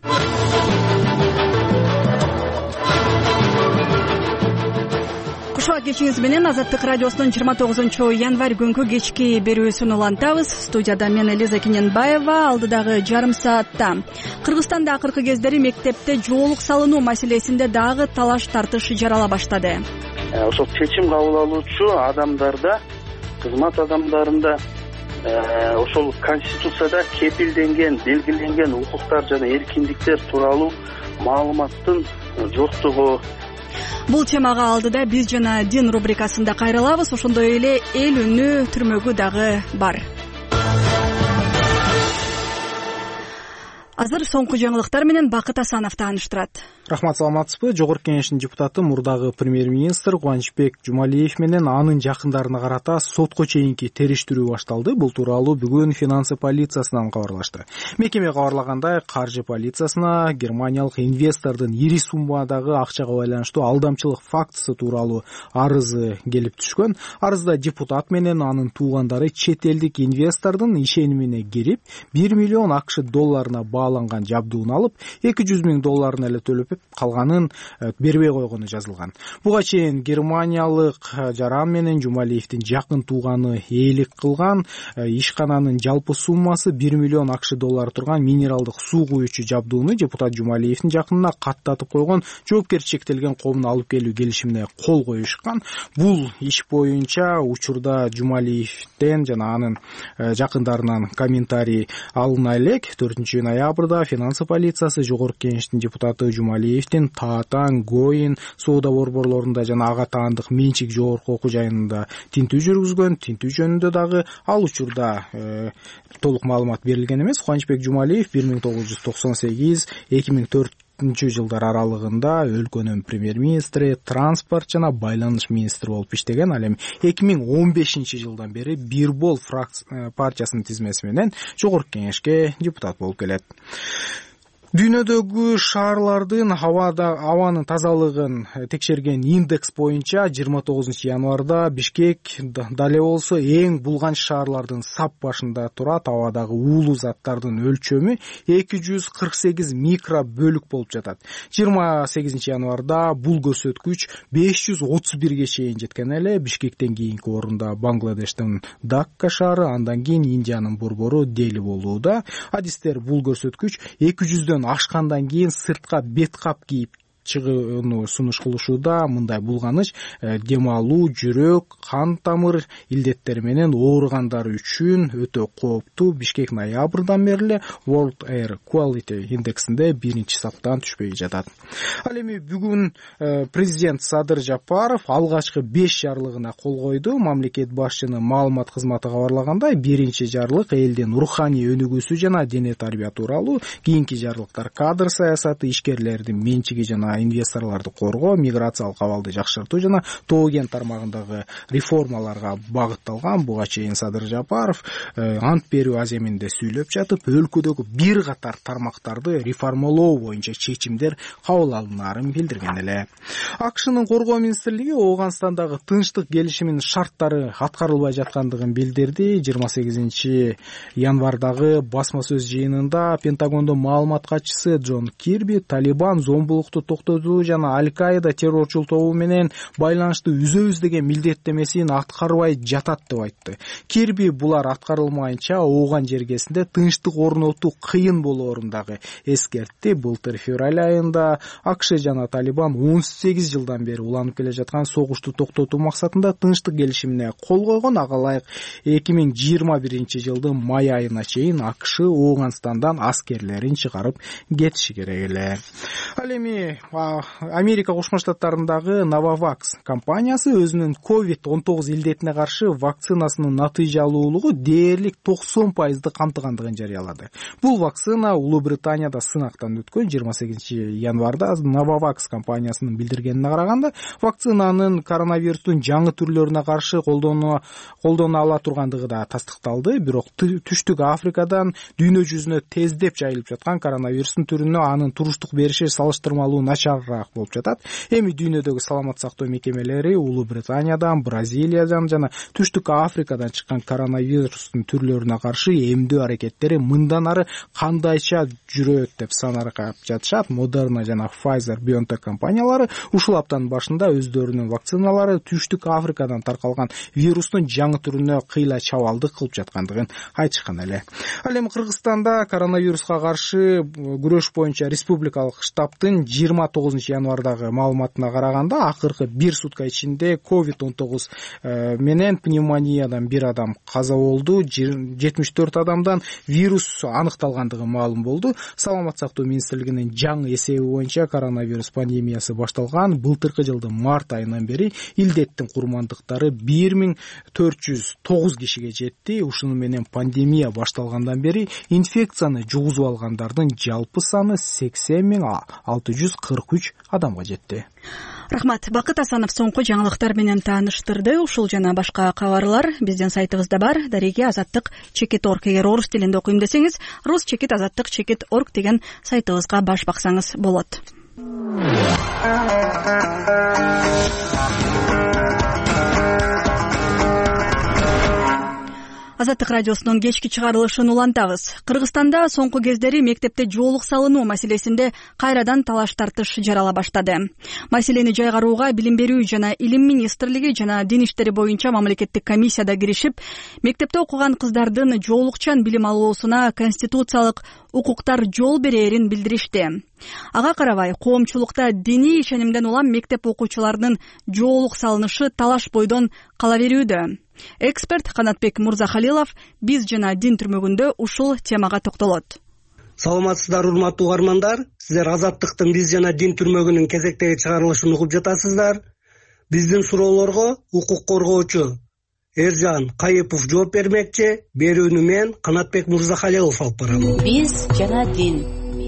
Кушуа кечиңиз менен Азаттык радиосунун 29 күнгү кечки берүүсүн улантабыз. Студияда мен Элиза Кененбаева. Алдыдагы жарым саатта Кыргызстанда акыркы кездери мектепте жоолук салынуу маселесинде дагы талаш тартыш жарала баштады. Ошол чечим кабыл алуучу адамдарда, кызмат адамдарында ошол конституцияда кепилденген, белгиленген укуктар жана эркиндиктер тууралуу маалыматтын жоктугу. Бул темага алдыда биз жана дин рубрикасында кайрылабыз. Ошондой эле эл үнү түрмөгү дагы бар. Азыр соңку жаңылыктар менен Бакыт Асанов тааныштырат. Рахмат, саламатсызбы? Жогорку Кеңештин депутаты мурдагы премьер-министр Кубанычбек Жумалиев менен анын жакындарына карата сотко чейинки териштирүү башталды. Бул тууралуу бүгүн финансы полициясынан кабарлашты. Мекеме кабарлагандай, каржы полициясына германиялык инвестордун ири суммадагы акчага байланыштуу алдамчылык фактысы тууралуу арызы келип түшкөн. Арызда депутат менен анын туугандары чет элдик инвестордун ишенимине кирип, 1 миллион АКШ долларына бааланган жабдуун алып, 200 миң долларын эле төлөп, калганын бербей койгону жазылган. Буга чейин германиялык жаран менен Жумалиевдин жакын тууганы ээлик кылган ишкананын жалпы суммасы 1 миллион АКШ доллары турган минералдык суу куючу жабдууну депутат Жумалиевдин жакынына каттатып койгон жоопкерчилик чектелген коомун алып келүү келишимине кол коюшкан. Бул иш боюнча учурда Жумалиевден жана анын жакындарынан комментарий алына элек. 4 ноябрда финансы полициясы Жогорку Кеңештин депутаты Жумалиевдин Таатан, Гоин соода борборлорунда жана ага таандык менчик жогорку окуу жайынында тинтүү жүргүзгөн. Тинтүү жөнүндө дагы ал учурда толук маалымат берилген эмес. Кубанычбек Жумалиев 1998-2004 жылдар аралыгында өлкөнүн премьер-министри, транспорт жана байланыш министри болуп иштеген. Ал эми 2015 жылдан бери Бир бол партиясынын тизмеси менен Жогорку Кеңешке депутат болуп келет. Дүйнөдөгү шаарлардын абанын тазалыгын текшерген индекс боюнча 29 январда Бишкек дале болсо эң булганч шаарлардын сап башында турат. Абадагы уулуу заттардын өлчөмү 248 микро бөлүк болуп жатат. 28 январда бул көрсөткүч 531ге чейин жеткен эле. Бишкектен кийинки орунда Бангладештин Дакка шаары, андан кийин Индиянын борбору Дели болууда. Адистер бул көрсөткүч 200 ашкандан кийин сыртка бет кап кийип чыгууну сунуш кылышууда. Мындай булганыч дем алуу, жүрөк, кан тамыр илдеттери менен ооругандар үчүн өтө кооптуу. Бишкек ноябрдан бери World Air Quality индексинде 1-саптан түшпөй жатат. Ал эми бүгүн президент Садыр Жапаров алгачкы 5 жарлыгына кол койду. Мамлекет башчынын маалымат кызматы кабарлагандай, 1-жарлык элдин руханий өнүгүүсү жана дене тарбия тууралуу, кийинки жарлыктар кадр саясаты, ишкерлердин менчиги жана инвесторлорду коргоо, миграциялык абалды жакшыртуу жана тоо кен тармагындагы реформаларга багытталган. Буга чейин Садыр Жапаров ант берүү аземинде сүйлөп жатып, өлкөдөгү бир катар тармактарды реформалоо боюнча чечимдер кабыл алынарын билдирген эле. АКШнын коргоо министрлиги Ооганстандагы тынчтык келишиминин шарттары аткарылбай жаткандыгын билдирди. 28 январдагы басма сөз жыйынында Пентагондун маалымат катчысы Джон Кирби Талибан зомбулукту токтотуу жана Аль-Каида террорчул тобу менен байланышты үзөбүз деген милдеттемесин аткарбай жатат деп айтты. Кирби булар аткарылмайынча ооган жергесинде тынчтык орнотуу кыйын болоорун дагы эскертти. Былтыр февраль айында АКШ жана Талибан 18 жылдан бери уланып келе жаткан согушту токтотуу максатында тынчтык келишимине кол койгон. Ага ылайык 2021 жылдын май айына чейин АКШ Ооганстандан аскерлерин чыгарып кетиши керек эле. Ал эми Америка Кошмо Штаттарындагы Novavax компаниясы өзүнүн COVID-19 илдетине каршы вакцинасынын натыйжалуулугу дээрлик 90% камтыгандыгын жарыялады. Бул вакцина Улуу Британияда сынактан өткөн. 28 январда Novavax компаниясынын билдиргенине караганда, вакцинанын коронавирустун жаңы түрлөрүнө каршы колдоно ала тургандыгы да тастыкталды. Бирок Түштүк Африкадан дүйнө жүзүнө тездеп жайылып жаткан коронавирустун түрүнө анын туруштук бериши салыштырмалуу начарыраак болуп жатат. Эми дүйнөдөгү саламат сактоо мекемелери Улуу Британиядан, Бразилиядан жана Түштүк Африкадан чыккан коронавирустун түрлөрүнө каршы эмдөө аракеттери мындан ары кандайча жүрөт деп санаркап жатышат. Moderna жана Pfizer BioNTech компаниялары ушул аптанын башында өздөрүнүн вакциналары Түштүк Африкадан таркалган вирустун жаңы түрүнө кыйла чабалдык кылып жаткандыгын айтышкан эле. Ал эми Кыргызстанда коронавируска каршы күрөш боюнча республикалык штабтын 29 январдагы маалыматына караганда, акыркы 1 сутка ичинде COVID-19 менен пневмониядан 1 адам каза болду, 74 адамдан вирус аныкталгандыгы маалым болду. Саламат сактоо министрлигинин жаңы эсеби боюнча коронавирус пандемиясы башталган былтыркы жылдын март айынан бери илдеттин курмандыктары 1409 кишиге жетти. Ушуну менен пандемия башталгандан бери инфекцияны жугузуп алгандардын жалпы саны 80.643 адамга жетти. Рахмат. Бакыт Асанов соңку жаңылыктар менен тааныштырды. Ушул жана башка кабарлар биздин сайтыбызда бар. Дареги azattik.org. Эгер орус тилинде окуйм десеңиз, rus.azattik.org деген сайтыбызга баш баксаңыз болот. Азаттык радиосунун кечки чыгарылышын улантабыз. Кыргызстанда соңку кездери мектепте жоолук салынуу маселесинде кайрадан талаш тартыш жарала баштады. Маселени жайгарууга Билим берүү жана Илим министрлиги жана Дин иштери боюнча мамлекеттик комиссияда киришип, мектепте окуган кыздардын жоолукчан билим алуусуна конституциялык укуктар жол берерин билдиришти. Ага карабай, коомчулукта диний ишенимден улам мектеп окуучуларынын жоолук салынышы талаш бойдон кала берүүдө. Эксперт Канатбек Мурзахалилов биз жана Дин түрмөгүндө ушул темага токтолот. Саламатсыздар, урматтуу угармандар. Сиздер Азаттыктын биз жана Дин түрмөгүнүн кезектеги чыгарылышын угуп жатасыздар. Биздин суроолорго укук коргоочу Эржан Кайыпов жооп бермекчи. Берүүнү мен Канатбек Мурзахалилов алып барам. Биз жана Дин.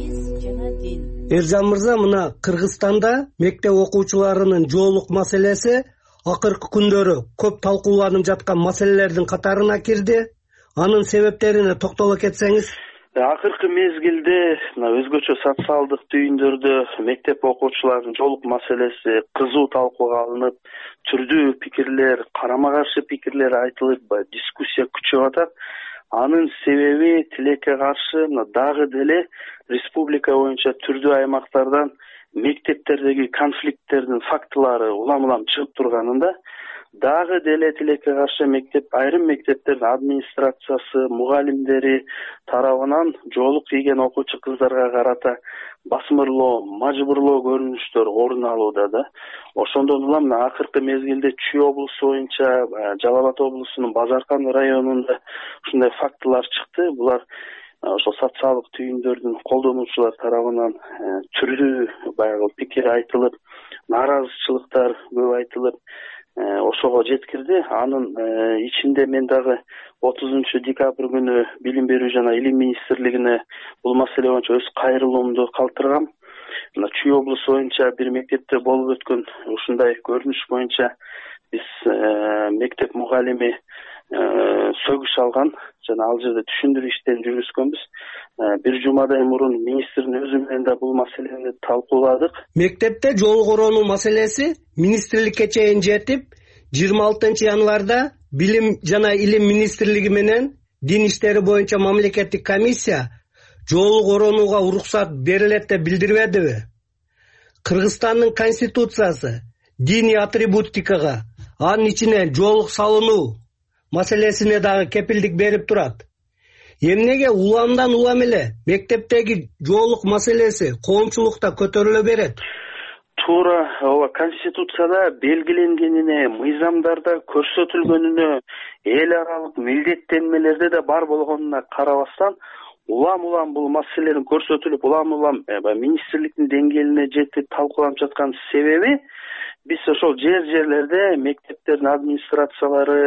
Эржан мырза, мына Кыргызстанда мектеп окуучуларынын жоолук маселеси акыркы күндөрү көп талкууланып жаткан маселелердин катарына кирди. Анын себептерине токтоло кетсеңиз. Акыркы мезгилде өзгөчө социалдык түйүндөрдө мектеп окуучуларынын жоолук маселеси кызуу талкууга алынып, түрдүү пикирлер, карама каршы пикирлер айтылып, дискуссия күчөп атат. Анын себеби тилекке каршы дагы деле республика боюнча түрдүү аймактардан мектептердеги конфликттердин фактылары улам-улам чыгып турганында, дагы деле тилекке каршы айрым мектептердин администрациясы, мугалимдери тарабынан жоолук кийген окуучу кыздарга карата басмырлоо, мажбурлоо көрүнүштөр орун алууда да. Ошондон улам акыркы мезгилде Чүй облусу боюнча Жалал Абад облусунун Базаркан районунда ушундай фактылар чыкты. Булар ошо социалдык түйүндөрдүн колдонуучулар тарабынан түрдүү баягы пикир айтылып, нааразычылыктар көп айтылып, ошого жеткирди. Анын ичинде мен дагы 30 декабрь күнү Билим берүү жана Илим министрлигине бул маселе боюнча өз кайрылуумду калтыргам. Чүй облусу боюнча бир мектепте болуп өткөн ушундай көрүнүш боюнча биз мектеп мугалими сөгүш алган жана ал жерде түшүндүрүү иштерин жүргүзгөнбүз. Бир жумадай мурун министрдин өзү менен да бул маселени талкууладык. Мектепте жоолук орноо маселеси министрликке чейин жетип, 26 январда Билим жана Илим министрлиги менен Дин иштери боюнча мамлекеттик комиссия жоолук оронууга уруксат берилет деп билдирбедиби? Кыргызстандын конституциясы диний атрибутикага, анын ичине жоолук салынуу маселесине дагы кепилдик берип турат. Эмнеге уламдан улам эле мектептеги жоолук маселеси коомчулукта көтөрүлө берет? Туура, ооба, конституцияда белгиленгенине, мыйзамдарда көрсөтүлгөнүнө, эл аралык милдеттенмелерде да бар болгонуна карабастан, улам бул маселелердин көрсөтүлүп, улам министрликтин деңгээлине жетип талкууланып жаткан себеби биз ошол жерлерде мектептердин администрациялары,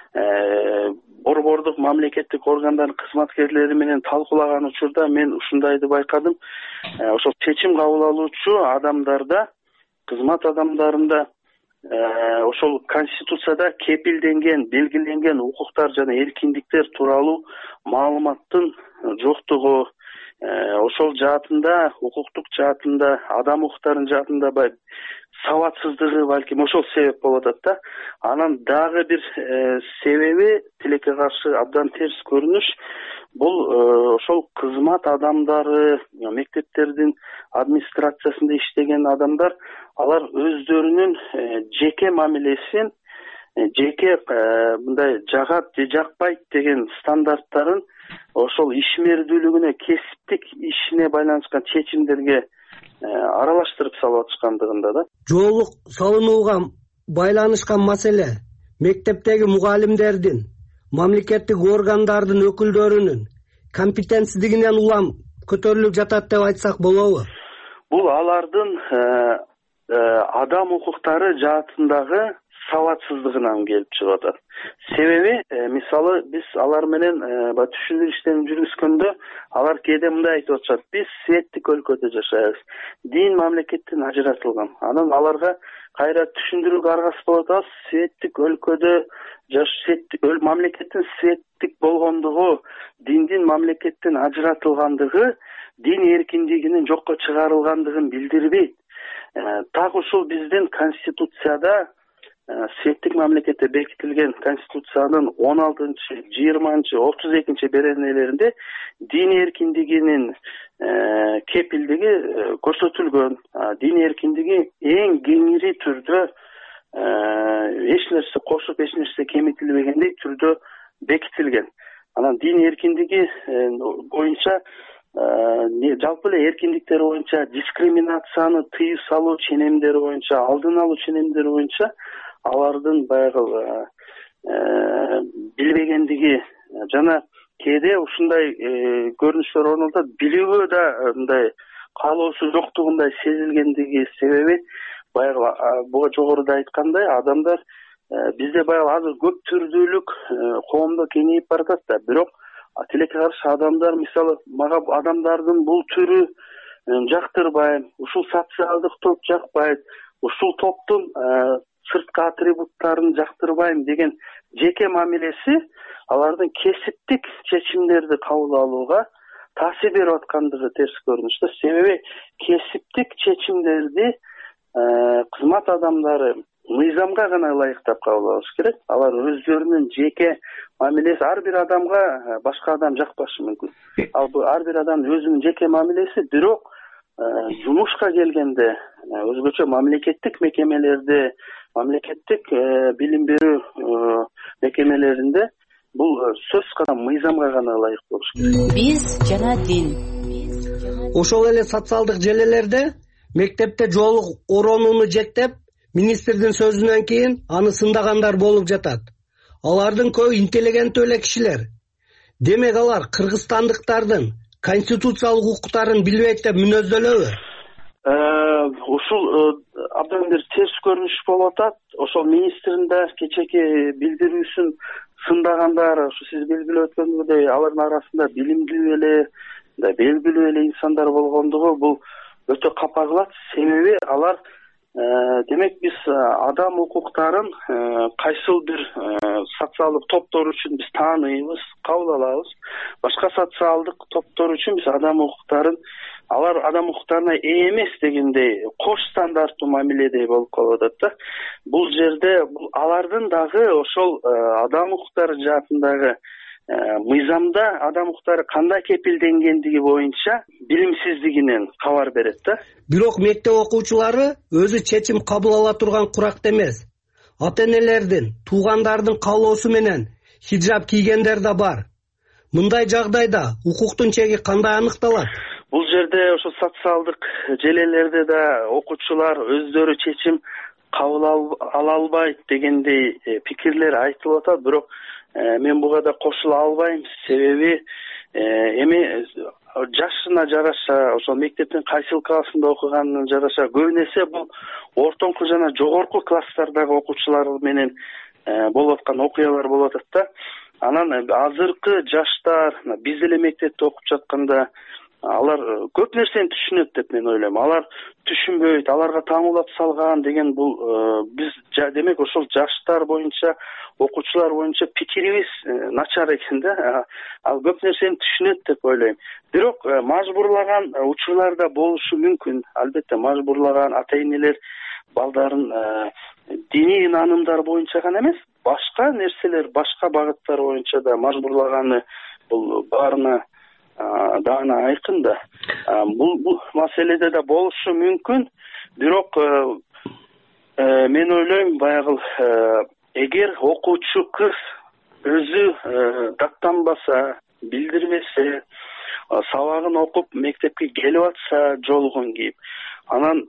борбордук мамлекеттик органдардын кызматкерлери менен талкуулаган учурда мен ушундайды байкадым. Ошол чечим кабыл алуучу адамдарда, кызмат адамдарында ошол конституцияда кепилденген, белгиленген укуктар жана эркиндиктер тууралуу маалыматтын жоктугу, ошол жаатында, укуктук жаатында, адам укуктарынын жаатында сабатсыздыгы балким ошол себеп болуп атат да. Анан дагы бир себеби, тилекке каршы абдан терс көрүнүш, бул ошол кызмат адамдары, мектептердин администрациясында иштеген адамдар, алар өздөрүнүн жеке мамилесин, жеке мындай жагат же жакпайт деген стандарттарын ошол ишмердүүлүгүнө, кесиптик ишине байланышкан чечимдерге аралаштырып салып атышкандыгында да. Жоолук салынууга байланышкан маселе мектептеги мугалимдердин, мамлекеттик органдардын өкүлдөрүнүн компетенцдигинен улам көтөрүлүп жатат деп айтсак болобу? Бул алардын адам укуктары жаатындагы сабатсыздыгынан келип чыгып атат. Себеби, мисалы, биз алар менен түшүндүрүү иштерин жүргүзгөндө, алар кээде мындай айтып атышат: биз светтик өлкөдө жашайбыз, дин мамлекеттен ажыратылган. Анан аларга кайра түшүндүрүү аргасы болуп атабыз: светтик өлкөдө мамлекеттин светтик болгондугу, диндин мамлекеттен ажыратылгандыгы дин эркиндигинин жокко чыгарылгандыгын билдирбейт. Так ушул биздин конституцияда, светтик мамлекетте бекитилген конституциянын 16-чы, 20-чы, 32-чи беренелеринде дин эркиндигинин кепилдиги көрсөтүлгөн. Дин эркиндиги эң кеңири түрдө, эч нерсе кошуп, эч нерсе кемитилбегендей түрдө бекитилген. Анан дин эркиндиги боюнча, жалпы эле эркиндиктер боюнча, дискриминацияны тыюу салуу ченемдери боюнча, алдын алуу ченемдери боюнча алардын баягы билбегендиги жана кээде ушундай көрүнүштөр орун алат, билүүгө да мындай каалоосу жоктугундай сезилгендиги себеби, баягы буга жогоруда айткандай, адамдар бизде баягы азыр көп түрдүүлүк коомдо кеңейип баратат да, бирок тилекке каршы адамдар, мисалы, мага адамдардын бул түрү жактырбайм, ушул социалдык топ жакпайт, ушул топтун сырткы атрибуттарын жактырбайм деген жеке мамилеси алардын кесиптик чечимдерди кабыл алууга таасир берип аткандыгы терс көрүнүш да. Себеби кесиптик чечимдерди кызмат адамдары мыйзамга гана ылайыктап кабыл алыш керек. Алар өздөрүнүн жеке мамилеси, ар бир адамга башка адам жакпашы мүмкүн. Ал ар бир адамдын өзүнүн жеке мамилеси, бирок жумушка келгенде, өзгөчө мамлекеттик мекемелерде, мамлекеттик билим берүү мекемелеринде бул сөз гана мыйзамга гана ылайык болуш керек. Биз жана дин. Ошол эле социалдык желелерде мектепте жоолук оронууну жектеп, министрдин сөзүнөн кийин аны сындагандар болуп жатат. Алардын көбү интеллигенттүү эле кишилер. Демек алар кыргызстандыктардын конституциялык укуктарын билбейт деп мүнөздөлөбү? Ушул абдан бир терс көрүнүш болуп атат. Ошол министрдин да кечээки билдирүүсүн сындагандар, ушу сиз белгилеп өткөнүңүздөй, алардын арасында билимдүү эле, белгилүү эле инсандар болгондугу бул өтө капа кылат. Себеби алар демек биз адам укуктарын кайсыл бир социалдык топтор үчүн биз тааныйбыз, кабыл алабыз. Башка социалдык топтор үчүн биз адам укуктарын, алар адам укуктарына ээ эмес дегендей кош стандарттуу мамиледей болуп калып атат да. Бул жерде алардын дагы ошол адам укуктары жаатындагы мыйзамда адам укуктары кандай кепилденгендиги боюнча билимсиздигинен кабар берет да. Бирок мектеп окуучулары өзү чечим кабыл ала турган куракта эмес. Ата-энелердин, туугандардын каалоосу менен хиджаб кийгендер да бар. Мындай жагдайда укуктун чеги кандай аныкталат? Бул жерде ошо социалдык желелерде да окуучулар өздөрү чечим кабыл ала албайт дегендей пикирлер айтылып атат, бирок мен буга да кошула албайм. Себеби эми жашына жараша, ошол мектептин кайсыл классында окуганына жараша көп нерсе бул ортоңку жана жогорку класстардагы окуучулар менен болуп аткан окуялар болуп атат да. Анан азыркы жаштар биз деле мектепте окуп жатканда алар көп нерсени түшүнөт деп мен ойлойм. Алар түшүнбөйт, аларга таңуулап салган деген бул биз демек ошол жаштар боюнча, окуучулар боюнча пикирибиз начар экен да. Ал көп нерсени түшүнөт деп ойлойм. Бирок мажбурлаган учурлар да болушу мүмкүн. Албетте мажбурлаган ата-энелер балдарын диний ынанымдар боюнча гана эмес, башка нерселер, башка багыттар боюнча да мажбурлаганы бул баарына даана айкын да. Бул маселеде да болушу мүмкүн. Бирок мен ойлойм, баягы эгер окуучу кыз өзү даттанбаса, билдирбесе, сабагын окуп мектепке келип атса жолугун кийип, анан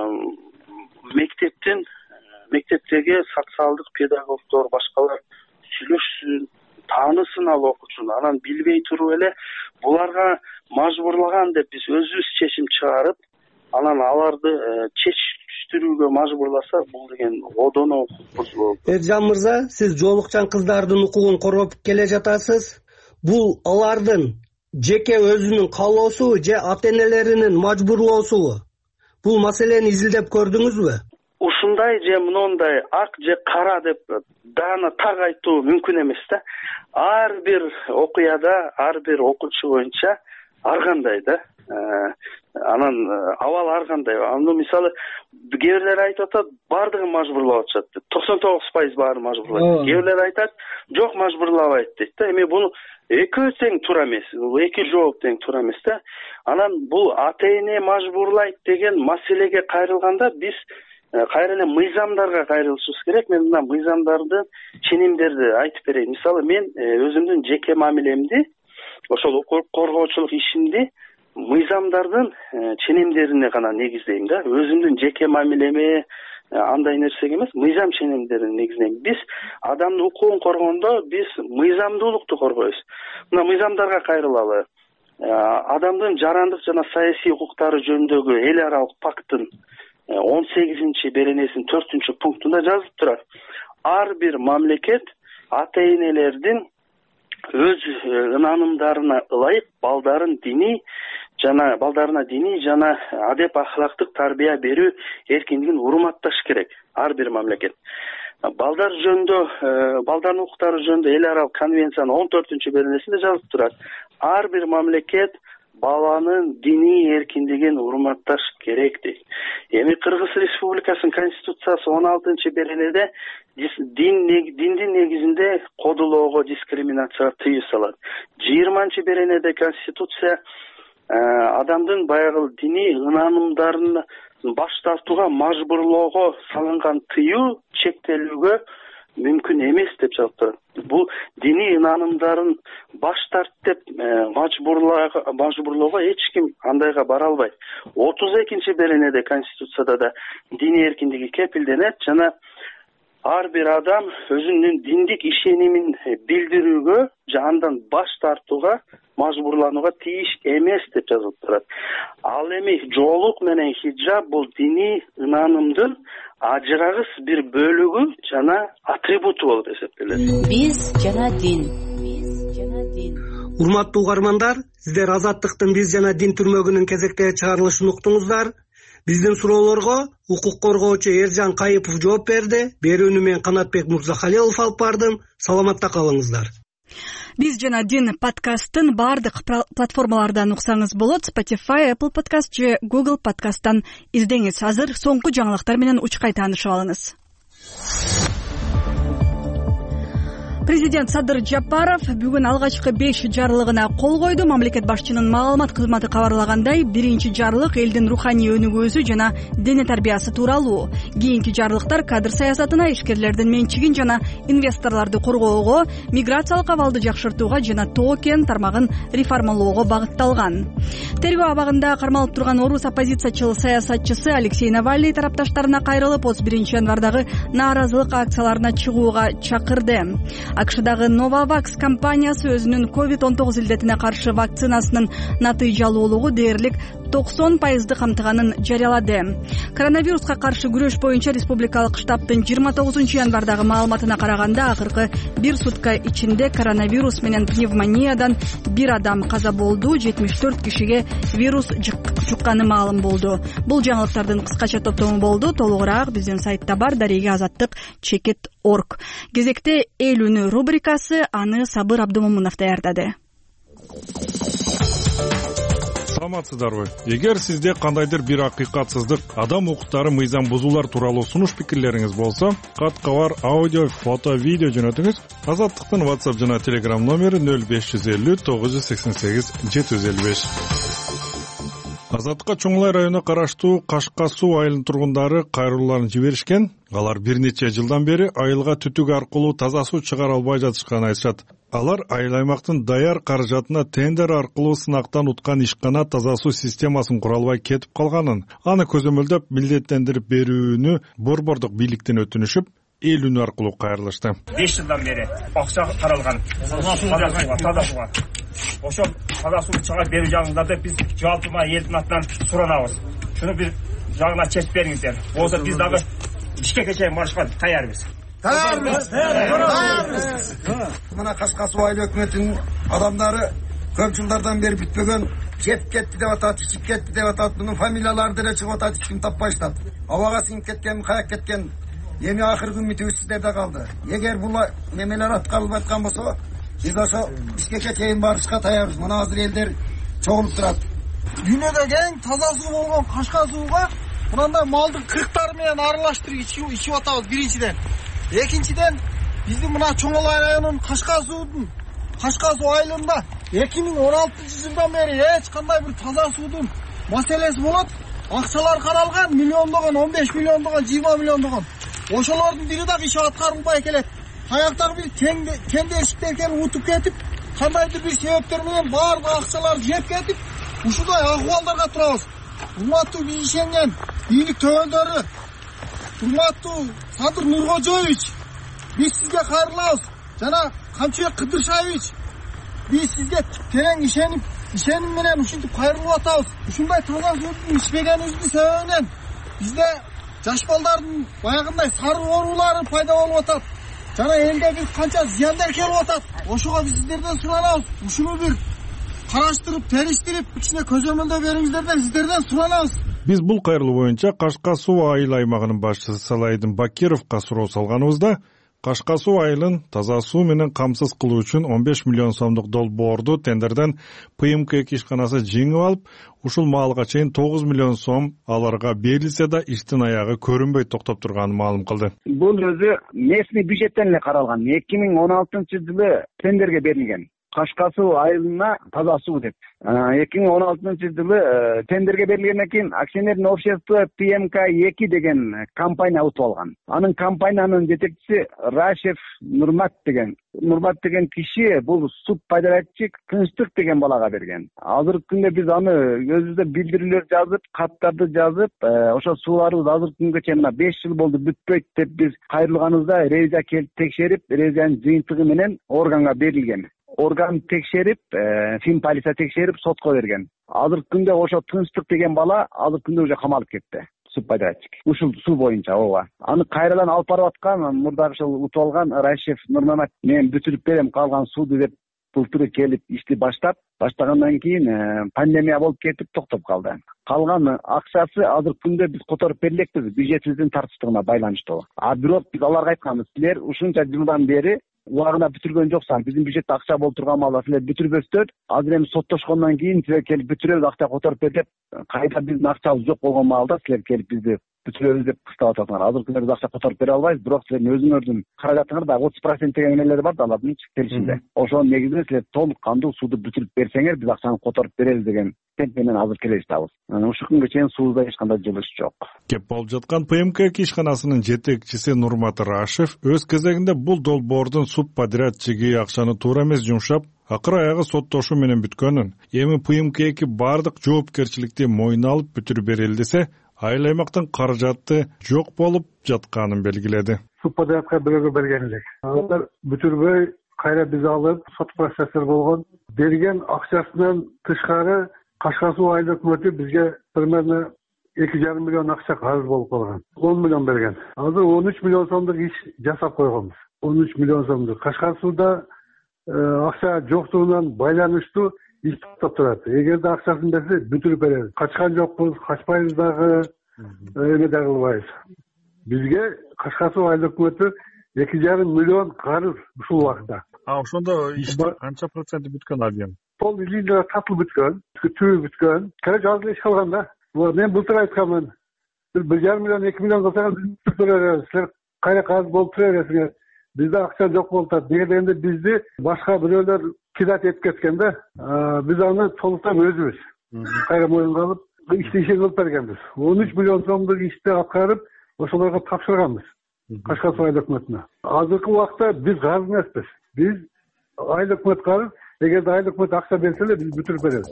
мектептеги социалдык педагогдор, башкалар сүйлөшсүн, таанысын ал окуучуну. Анан билбей туруп эле буларга мажбурлаган деп биз өзүбүз чечим чыгарып, анан аларды чечиштирүүгө мажбурласа, бул деген одоно бузулуу. Эржан мырза, сиз жоолукчан кыздардын укугун коргоп келе жатасыз. Бул алардын жеке өзүнүн каалоосу же ата-энелеринин мажбурлоосубу? Бул маселени изилдеп көрдүңүзбү? Ушундай же мындай ак же кара деп даана так айтуу мүмкүн эмес да. Ар бир окуяда, ар бир окуучу боюнча ар кандай да. Анан абал ар кандай. Аны мисалы кээ бирлер айтып атат, бардыгын мажбурлап атышат деп. 99% баарын мажбурлайт. Кээ бирлер айтат, жок мажбурлабайт дейт да. Эми буну экөө тең туура эмес. Бул эки жооп тең туура эмес да. Анан бул ата-эне мажбурлайт деген маселеге кайрылганда биз кайра эле мыйзамдарга кайрылышыбыз керек. Мен мына мыйзамдарды, ченемдерди айтып берейин. Мисалы мен өзүмдүн жеке мамилемди, ошол укук коргоочулук ишимди мыйзамдардын ченемдерине гана негиздейм да. Өзүмдүн жеке мамилеме андай нерсеге эмес, мыйзам ченемдерине негиздейм. Биз адамдын укугун коргондо биз мыйзамдуулукту коргойбуз. Мына мыйзамдарга кайрылалы. Адамдын жарандык жана саясий укуктары жөнүндөгү эл аралык пакттын 18-беренесинин 4-пунктунда жазылып турат. Ар бир мамлекет ата-энелердин өз ынанымдарына ылайык балдарына диний жана адеп ахлактык тарбия берүү эркиндигин урматташ керек. Ар бир мамлекет. Балдар жөнүндө, балдардын укуктары жөнүндө эл аралык конвенциянын 14-беренесинде жазылып турат. Ар бир мамлекет баланын диний эркиндигин урматташ керек дейт. Эми Кыргыз Республикасынын Конституциясы 16-беренеде диндин негизинде кодулоого, дискриминацияга тыюу салат. 20-беренеде Конституция адамдын баягы диний ынанымдарын баш тартууга, мажбурлоого салынган тыюу чектелүүгө мүмкүн эмес деп жазып турат. Бул диний ынанымдарын баш тарт деп мажбурлоого эч ким андайга бара албайт. 32-беренеде Конституцияда да диний эркиндиги кепилденет жана ар бир адам өзүнүн диндик ишенимин билдирүүгө же андан баш тартууга, мажбурланууга тийиш эмес деп жазылып турат. Ал эми жоолук менен хиджаб бул диний ынанымдын ажырагыс бир бөлүгү жана атрибуту болуп эсептелет. Биз жана дин. Урматтуу угармандар, сиздер Азаттыктын Биз жана дин түрмөгүнүн кезектеги чыгарылышын уктуңуздар. Биздин суроолорго укук коргоочу Эржан Кайыпов жооп берди. Берүүнү мен Канатбек Мурзахалилов алып бардым. Саламатта калыңыздар. Биз жана дин подкасттын бардык платформалардан уксаңыз болот. Spotify, Apple Podcast же Google Podcast'тан издеңиз. Азыр соңку жаңылыктар менен учкай таанышып алыңыз. Президент Садыр Жапаров бүгүн алгачкы 5 жарлыгына кол койду. Мамлекет башчынын маалымат кызматы кабарлагандай, биринчи жарлык элдин руханий өнүгүүсү жана дене тарбиясы тууралуу. Кийинки жарлыктар кадр саясатына, ишкерлердин менчигин жана инвесторлорду коргоого, миграциялык абалды жакшыртууга жана тоо кен тармагын реформалоого багытталган. Тергөө абагында кармалып турган орус оппозициячыл саясатчысы Алексей Навальный тарапташтарына кайрылып, 31 январдагы нааразылык акцияларына чыгууга чакырды. АКШдагы Novavax компаниясы өзүнүн COVID-19 илдетине каршы вакцинасынын натыйжалуулугу дээрлик 90% камтыганын жарыялады. Коронавируска каршы күрөш боюнча республикалык штабтын 29 январдагы маалыматына караганда, акыркы 1 сутка ичинде коронавирус менен пневмониядан 1 адам каза болду, 74 кишиге вирус жукканы маалым болду. Бул жаңылыктардын кыскача топтому болду. Толугураак биздин сайтта бар. Дареге азаттык чекит.org. Кезекте эл үнү рубрикасы, аны Сабыр Абдумомунов даярдады. Саламатсыздарбы? Эгер сизде кандайдыр бир акыйкатсыздык, адам укуктары, мыйзам бузуулар тууралуу сунуш пикирлериңиз болсо, кат-кабар, аудио, фото, видео жөнөтүңүз. Азаттыктын WhatsApp жана Telegram номери 0550 988 755. Азаттыкка Чоңлай районуна караштуу Кашка Суу айылынын тургундары кайрылууларын жиберишкен. Алар бир нече жылдан бери айылга түтүк аркылуу таза суу чыгара албай жатышканын айтышат. Алар айыл аймактын даяр каражатына тендер аркылуу сынактан уткан ишкана таза суу системасын кура албай кетип калганын, аны көзөмөлдөп милдеттендирип берүүнү борбордук бийликтен өтүнүшүп, эл үнү аркылуу кайрылышты. 5 жылдан бери акча каралган таза сууга. Ошол таза суу чыгарып берүү жагында да биз жалпыма элдин атынан суранабыз. Шуну бир жагына чечип бериңиздер. Болсо биз дагы Бишкекке чейин барышка даярбыз. Мына Кашка Суу айыл өкмөтүнүн адамдары көп жылдардан бери бүтпөгөн, жеп кетти деп атат, ичип кетти деп атат. Мунун фамилиялары деле чыгып атат, эч ким таппай атат. Абага сиңип кеткен, каяк кеткен, эми акыркы үмүтүбүз сиздерде калды. Эгер бул немелер аткарылбай аткан болсо, биз ошо Бишкекке чейин барышка таярбыз. Мына азыр элдер чогулуп турат. Дүйнөдө эң таза суу болгон Кашка Сууга мындай малдын кырктары менен аралаштырып ичип атабыз биринчиден. Экинчиден, биздин мына Чоңлай районунун Кашка Суу айылында 2016-жылдан бери эч кандай бир таза суудун маселеси болот. Акчалар каралган, миллиондогон, 15 миллиондогон, 20 миллиондогон. Ошолордун бири дагы иши аткарылбай келет. Каяктагы бир тендерчиктер келип утуп кетип, кандайдыр бир себептер менен баардык акчаларды жеп кетип, ушундай акыбалдарга турабыз. Урматтуу ишенген бийлик төбөндөрү, урматтуу Садыр Нуркожоевич, биз сизге кайрылабыз. Жана Камчыбек Кыдыршаевич, биз сизге терең ишеним менен ушинтип кайрылып атабыз. Ушундай таза суудун ичпегенибиздин себебинен бизде жаш балдардын баягындай сары оорулары пайда болуп атат. Жана элге бир канча зыяндар келип атат. Ошого биз сиздерден суранабыз. Ушуну бир караштырып, териштирип, ичине көзөмөлдөө бериңиздер деп сиздерден суранабыз. Биз бул кайрылуу боюнча Кашка Суу айыл аймагынын башчысы Салайдын Бакировго суроо салганыбызда, Кашка Суу айылын таза суу менен камсыз кылуу үчүн 15 миллион сомдук долбоорду тендерден ПМК ишканасы жеңип алып, ушул маалга чейин 9 миллион сом аларга берилсе да иштин аягы көрүнбөй токтоп турганын маалым кылды. Бул өзү местный бюджеттен эле каралган. 2016-жылы тендерге берилген. Кашка Суу айылына таза суу деп. 2016-жылы тендерге берилгенден кийин акционерный общество ПМК-2 деген компания утуп алган. Анын компаниянын жетекчиси Рашев Нурмат деген киши бул суд пайдаланчык Тынчтык деген балага берген. Азыркы күндө биз аны өзүбүздө билдирүүлөр жазып, каттарды жазып, ошо сууларыбыз азыркы күнгө чейин мына 5 жыл болду бүтпөйт деп биз кайрылганыбызда ревизия келип текшерип, ревизиянын жыйынтыгы менен органга берилген. Орган текшерип, фин полиция текшерип, сотко берген. Азыркы күндө ошо Тынчтык деген бала азыркы күндө уже камалып кетти. Суд пайдаланчык. Ушул суу боюнча ооба. Аны кайрадан алып барып аткан, мурдагы ошол утуп алган Рашев Нурмамат мен бүтүрүп берем калган сууду деп былтыр келип ишти баштагандан кийин пандемия болуп кетип токтоп калды. Калган акчасы азыркы күндө биз которуп берилекпиз бюджетибиздин тартыштыгына байланыштуу. Бирок биз аларга айтканбыз, силер ушунча жылдан бери убагында бүтүргөн жоксуңар. Биздин бюджетте акча болуп турган маалда силер бүтүрбөстөр. Азыр эми соттошкондон кийин силер келип бүтүрөбүз, акча которуп бер деп, кайда биздин акчабыз жок болгон маалда силер келип бизди бүтүрөбүз деп кыстап атасыңар. Азыркы күндө биз акча которуп бере албайбыз, бирок силердин өзүңөрдүн каражатыңар дагы 30% деген эмелери бар да алардын келишимде. Ошонун негизинде силер толук кандуу сууду бүтүрүп берсеңер, биз акчаны которуп беребиз деген темп менен азыр келе жатабыз. Ушул күнгө чейин суубузда эч кандай жылыш жок. Кеп болуп жаткан ПМК ишканасынын жетекчиси Нурмат Рашев өз кезегинде бул долбоордун субподрядчиги акчаны туура эмес жумшап, акыры аягы соттошуу менен бүткөнүн, эми ПМК бардык жоопкерчиликти мойнуна алып бүтүрүп берели десе, айыл аймактын каражаты жок болуп жатканын белгиледи. Субподрядка бирөөгө берген элек. Алар бүтүрбөй кайра биз алып, сот процесстер болгон. Берген акчасынан тышкары Кашка Суу айыл өкмөтү бизге примерно 2,5 миллион акча карыз болуп калган. 10 миллион берген. Азыр 13 миллион сомдук иш жасап койгонбуз. 13 миллион сомдук. Кашка Сууда акча жоктугунан байланыштуу иш токтоп турат. Эгерде акчасын берсе бүтүрүп беребиз. Качкан жокпуз, качпайбыз дагы, эме да кылбайбыз. Бизге Кашка Суу айыл өкмөтү 2,5 миллион карыз ушул убакытта. Ошондо иштин канча проценти бүткөн объем? Пол линия татыл бүткөн, түбү бүткөн. Керек аз эле иш калган да. Мен былтыр айтканмын. 1,5 миллион, 2 миллион кылсаңыз биз бүтүрүп беребиз. Силер кайра карыз болуп тура бересиңер. Бизде акча жок болуп атат. Неге дегенде бизди башка бирөөлөр кидат этип кеткен да. Биз аны толуктан өзүбүз кайра моюнга алып ишти кылып бергенбиз. 13 миллион сомдук ишти аткарып, ошолорго тапшырганбыз. Кашка Суу айыл өкмөтүнө. Азыркы убакта биз карыз эмеспиз. Биз айыл өкмөт карыз. Эгерде айыл өкмөт акча берсе эле биз бүтүрүп беребиз.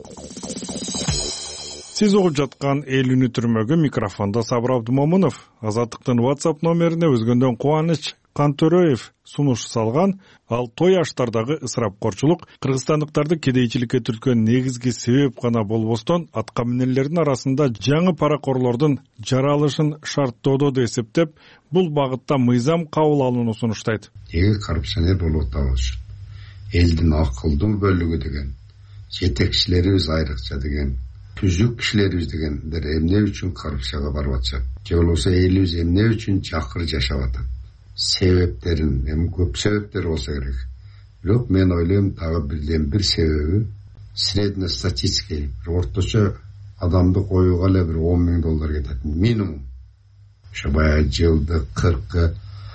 Сиз угуп жаткан эл үнү түрмөгү, микрофондо Сабыр Абдымомунов. Азаттыктын WhatsApp номерине өзгөндөн Кубаныч Кантөрөев сунуш салган. Ал той аштардагы ысырапкорчулук кыргызстандыктарды кедейчиликке түрткөн негизги себеп гана болбостон, атка минерлердин арасында жаңы паракорлордун жаралышын шарттоодо деп эсептеп, бул багытта мыйзам кабыл алууну сунуштайт. Эги коррупционер болуп атабыз. Элдин акылдуу бөлүгү деген, жетекчилерибиз айрыкча деген, түзүк кишилерибиз дегендер эмне үчүн коррупцияга барып атышат? Же болбосо элибиз эмне үчүн жакыр жашап атат? Себептерин, эми көп себептер болсо керек. Бирок мен ойлойм, дагы бир себеби среднестатистический, орточо адамды коюуга эле бир $10,000 кетет. Минимум. Ошо баягы жылды 40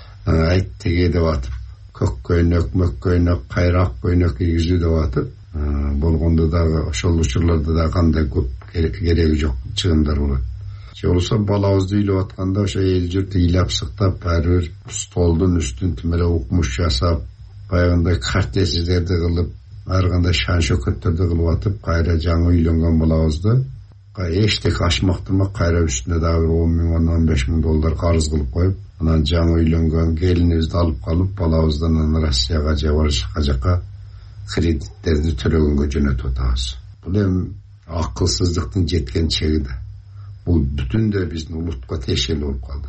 айт теге деп атып, көк көйнөк, мөк көйнөк, кайрак көйнөк кийгизүү деп атып, болгондо дагы ошол учурларда да кандай көп кереги жок чыгымдар болот. Же болбосо балабызды үйлөп атканда ошо эл журт ыйлап сыктап, ар бир столдун үстүн тим эле укмуш жасап, баягындай картесиздерди кылып, ар кандай шан шөкөттөрдү кылып атып, кайра жаңы үйлөнгөн балабызды эчтеке ашмактырмак кайра үстүнө дагы $10,000-15,000 карыз кылып коюп, анан жаңы үйлөнгөн келинибизди алып калып, балабыздан анан Россияга же башка жака кредиттерди төлөгөнгө жөнөтүп атабыз. Бул эми акылсыздыктын жеткен чеги да. Бул бүтүндөй биздин улутка тиешелүү болуп калды.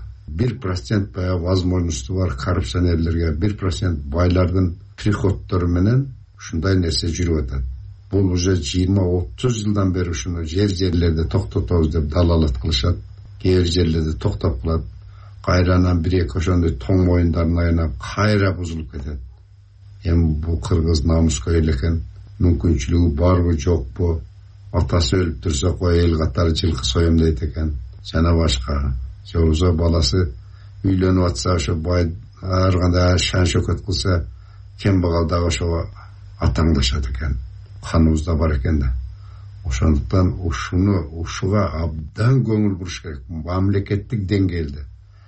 1% баягы возможносту бар коррупционерлерге, 1% байлардын приходдору менен ушундай нерсе жүрүп атат. Бул уже 20-30 жылдан бери ушуну жерлерде токтотобуз деп далалат кылышат. Кээ бир жерлерде токтоп калат. Кайранан 1-2 ошондой тоң моюндарына айнап кайра бузулуп кетет. Эми бул кыргыз намыскөй эле экен. Мүмкүнчүлүгү барбы жокпу? Атасы өлүп турса кой эл катары жылкы соем дейт экен. Жана башка. Же болбосо баласы үйлөнүп атса, ошо бай ар кандай шан шөкөт кылса, кембагал дагы ошого атаңдашат экен. Каныбызда бар экен да. Ошондуктан ушуга абдан көңүл буруш керек. Мамлекеттик деңгээлде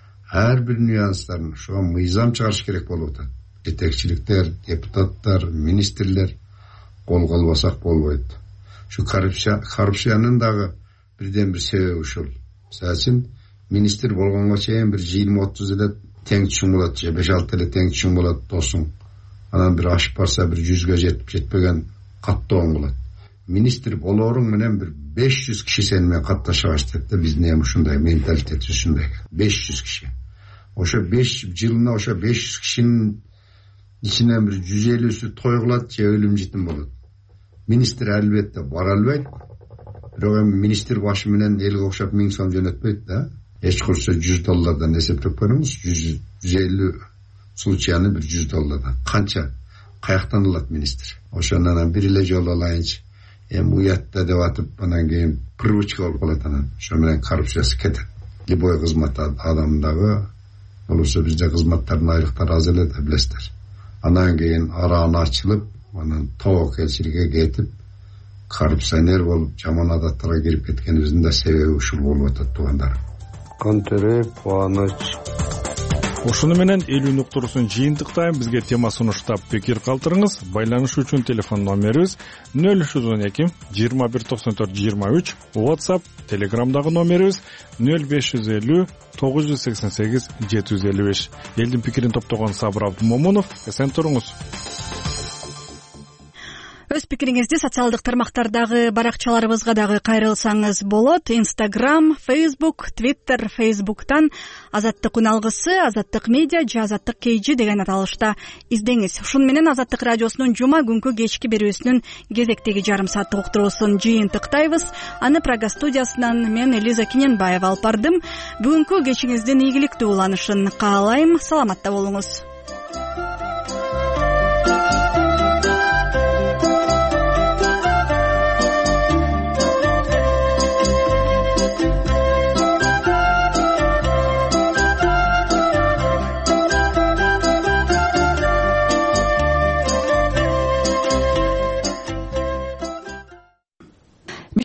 ар бир нюанстарын ушуга мыйзам чыгарыш керек болуп атат. Жетекчиликтер, депутаттар, министрлер колго албасак болбойт. Şu korrupsiyanın dagı birden bir sebebi uşul. Mesela minister bolgonga çeyin bir 20-30 ile teң түшүң болот, 5-6 ile teң түшүң болот досуң. Анан bir ашып барса bir 100-гө жетип жетпеген каттоң болот. Министр болоруң менен bir 500 киши сени менен катташа баштайт да, биздин эми ушундай менталитет ушундай. 500 киши. Ошо 5 жылына ошо 500 кишинин ичинен bir 150-сү той кылат же өлүм житим болот. Министр әлбетте бара албайт. Бирок эми министр башы менен элге окшоп 1000 сом жөнөтпөйт да. Эч курса $100 эсептеп көрүңүз. 150 случаяны bir $100. Канча каяктан алат министр? Ошондон бир эле жолу алайынчы. Эми уятта деп атып, анан кийин привычка болуп калат анан. Ошо менен коррупциясы кетет. любой кызмат адамдагы болсо бизде кызматтардын айлыктары аз эле да билесиздер. Анан кийин араан ачылып, анан тобокелчиликке кетип, коррупционер болуп, жаман адаттарга кирип кеткенибиздин да себеби ушул болуп атат туугандар. Кантире кубаныч. Ушуну менен элүүнү уктуруусун жыйынтыктайм. Бизге тема сунуштап пикир калтырыңыз. Байланыш үчүн телефон номерибиз 0312 2194 23, WhatsApp, Telegramдагы номерибиз 0550 988 755. Элдин пикирин топтогон Сабыр Абдумомунов. Эсен туруңуз. Өз пикириңизди социалдык тармактардагы баракчаларыбызга дагы кайрылсаңыз болот. Instagram, Facebook, Twitter, Facebooktан Азаттык уналгысы, Азаттык медиа же Азаттык KG деген аталышта издеңиз. Ушун менен Азаттык радиосунун жума күнкү кечки берүүсүнүн кезектеги жарым сааттык уктуруусун жыйынтыктайбыз. Аны Прага студиясынан мен Элиза Киненбаева алып бардым. Бүгүнкү кечиңиздин ийгиликтүү уланышын каалайм. Саламатта болуңуз.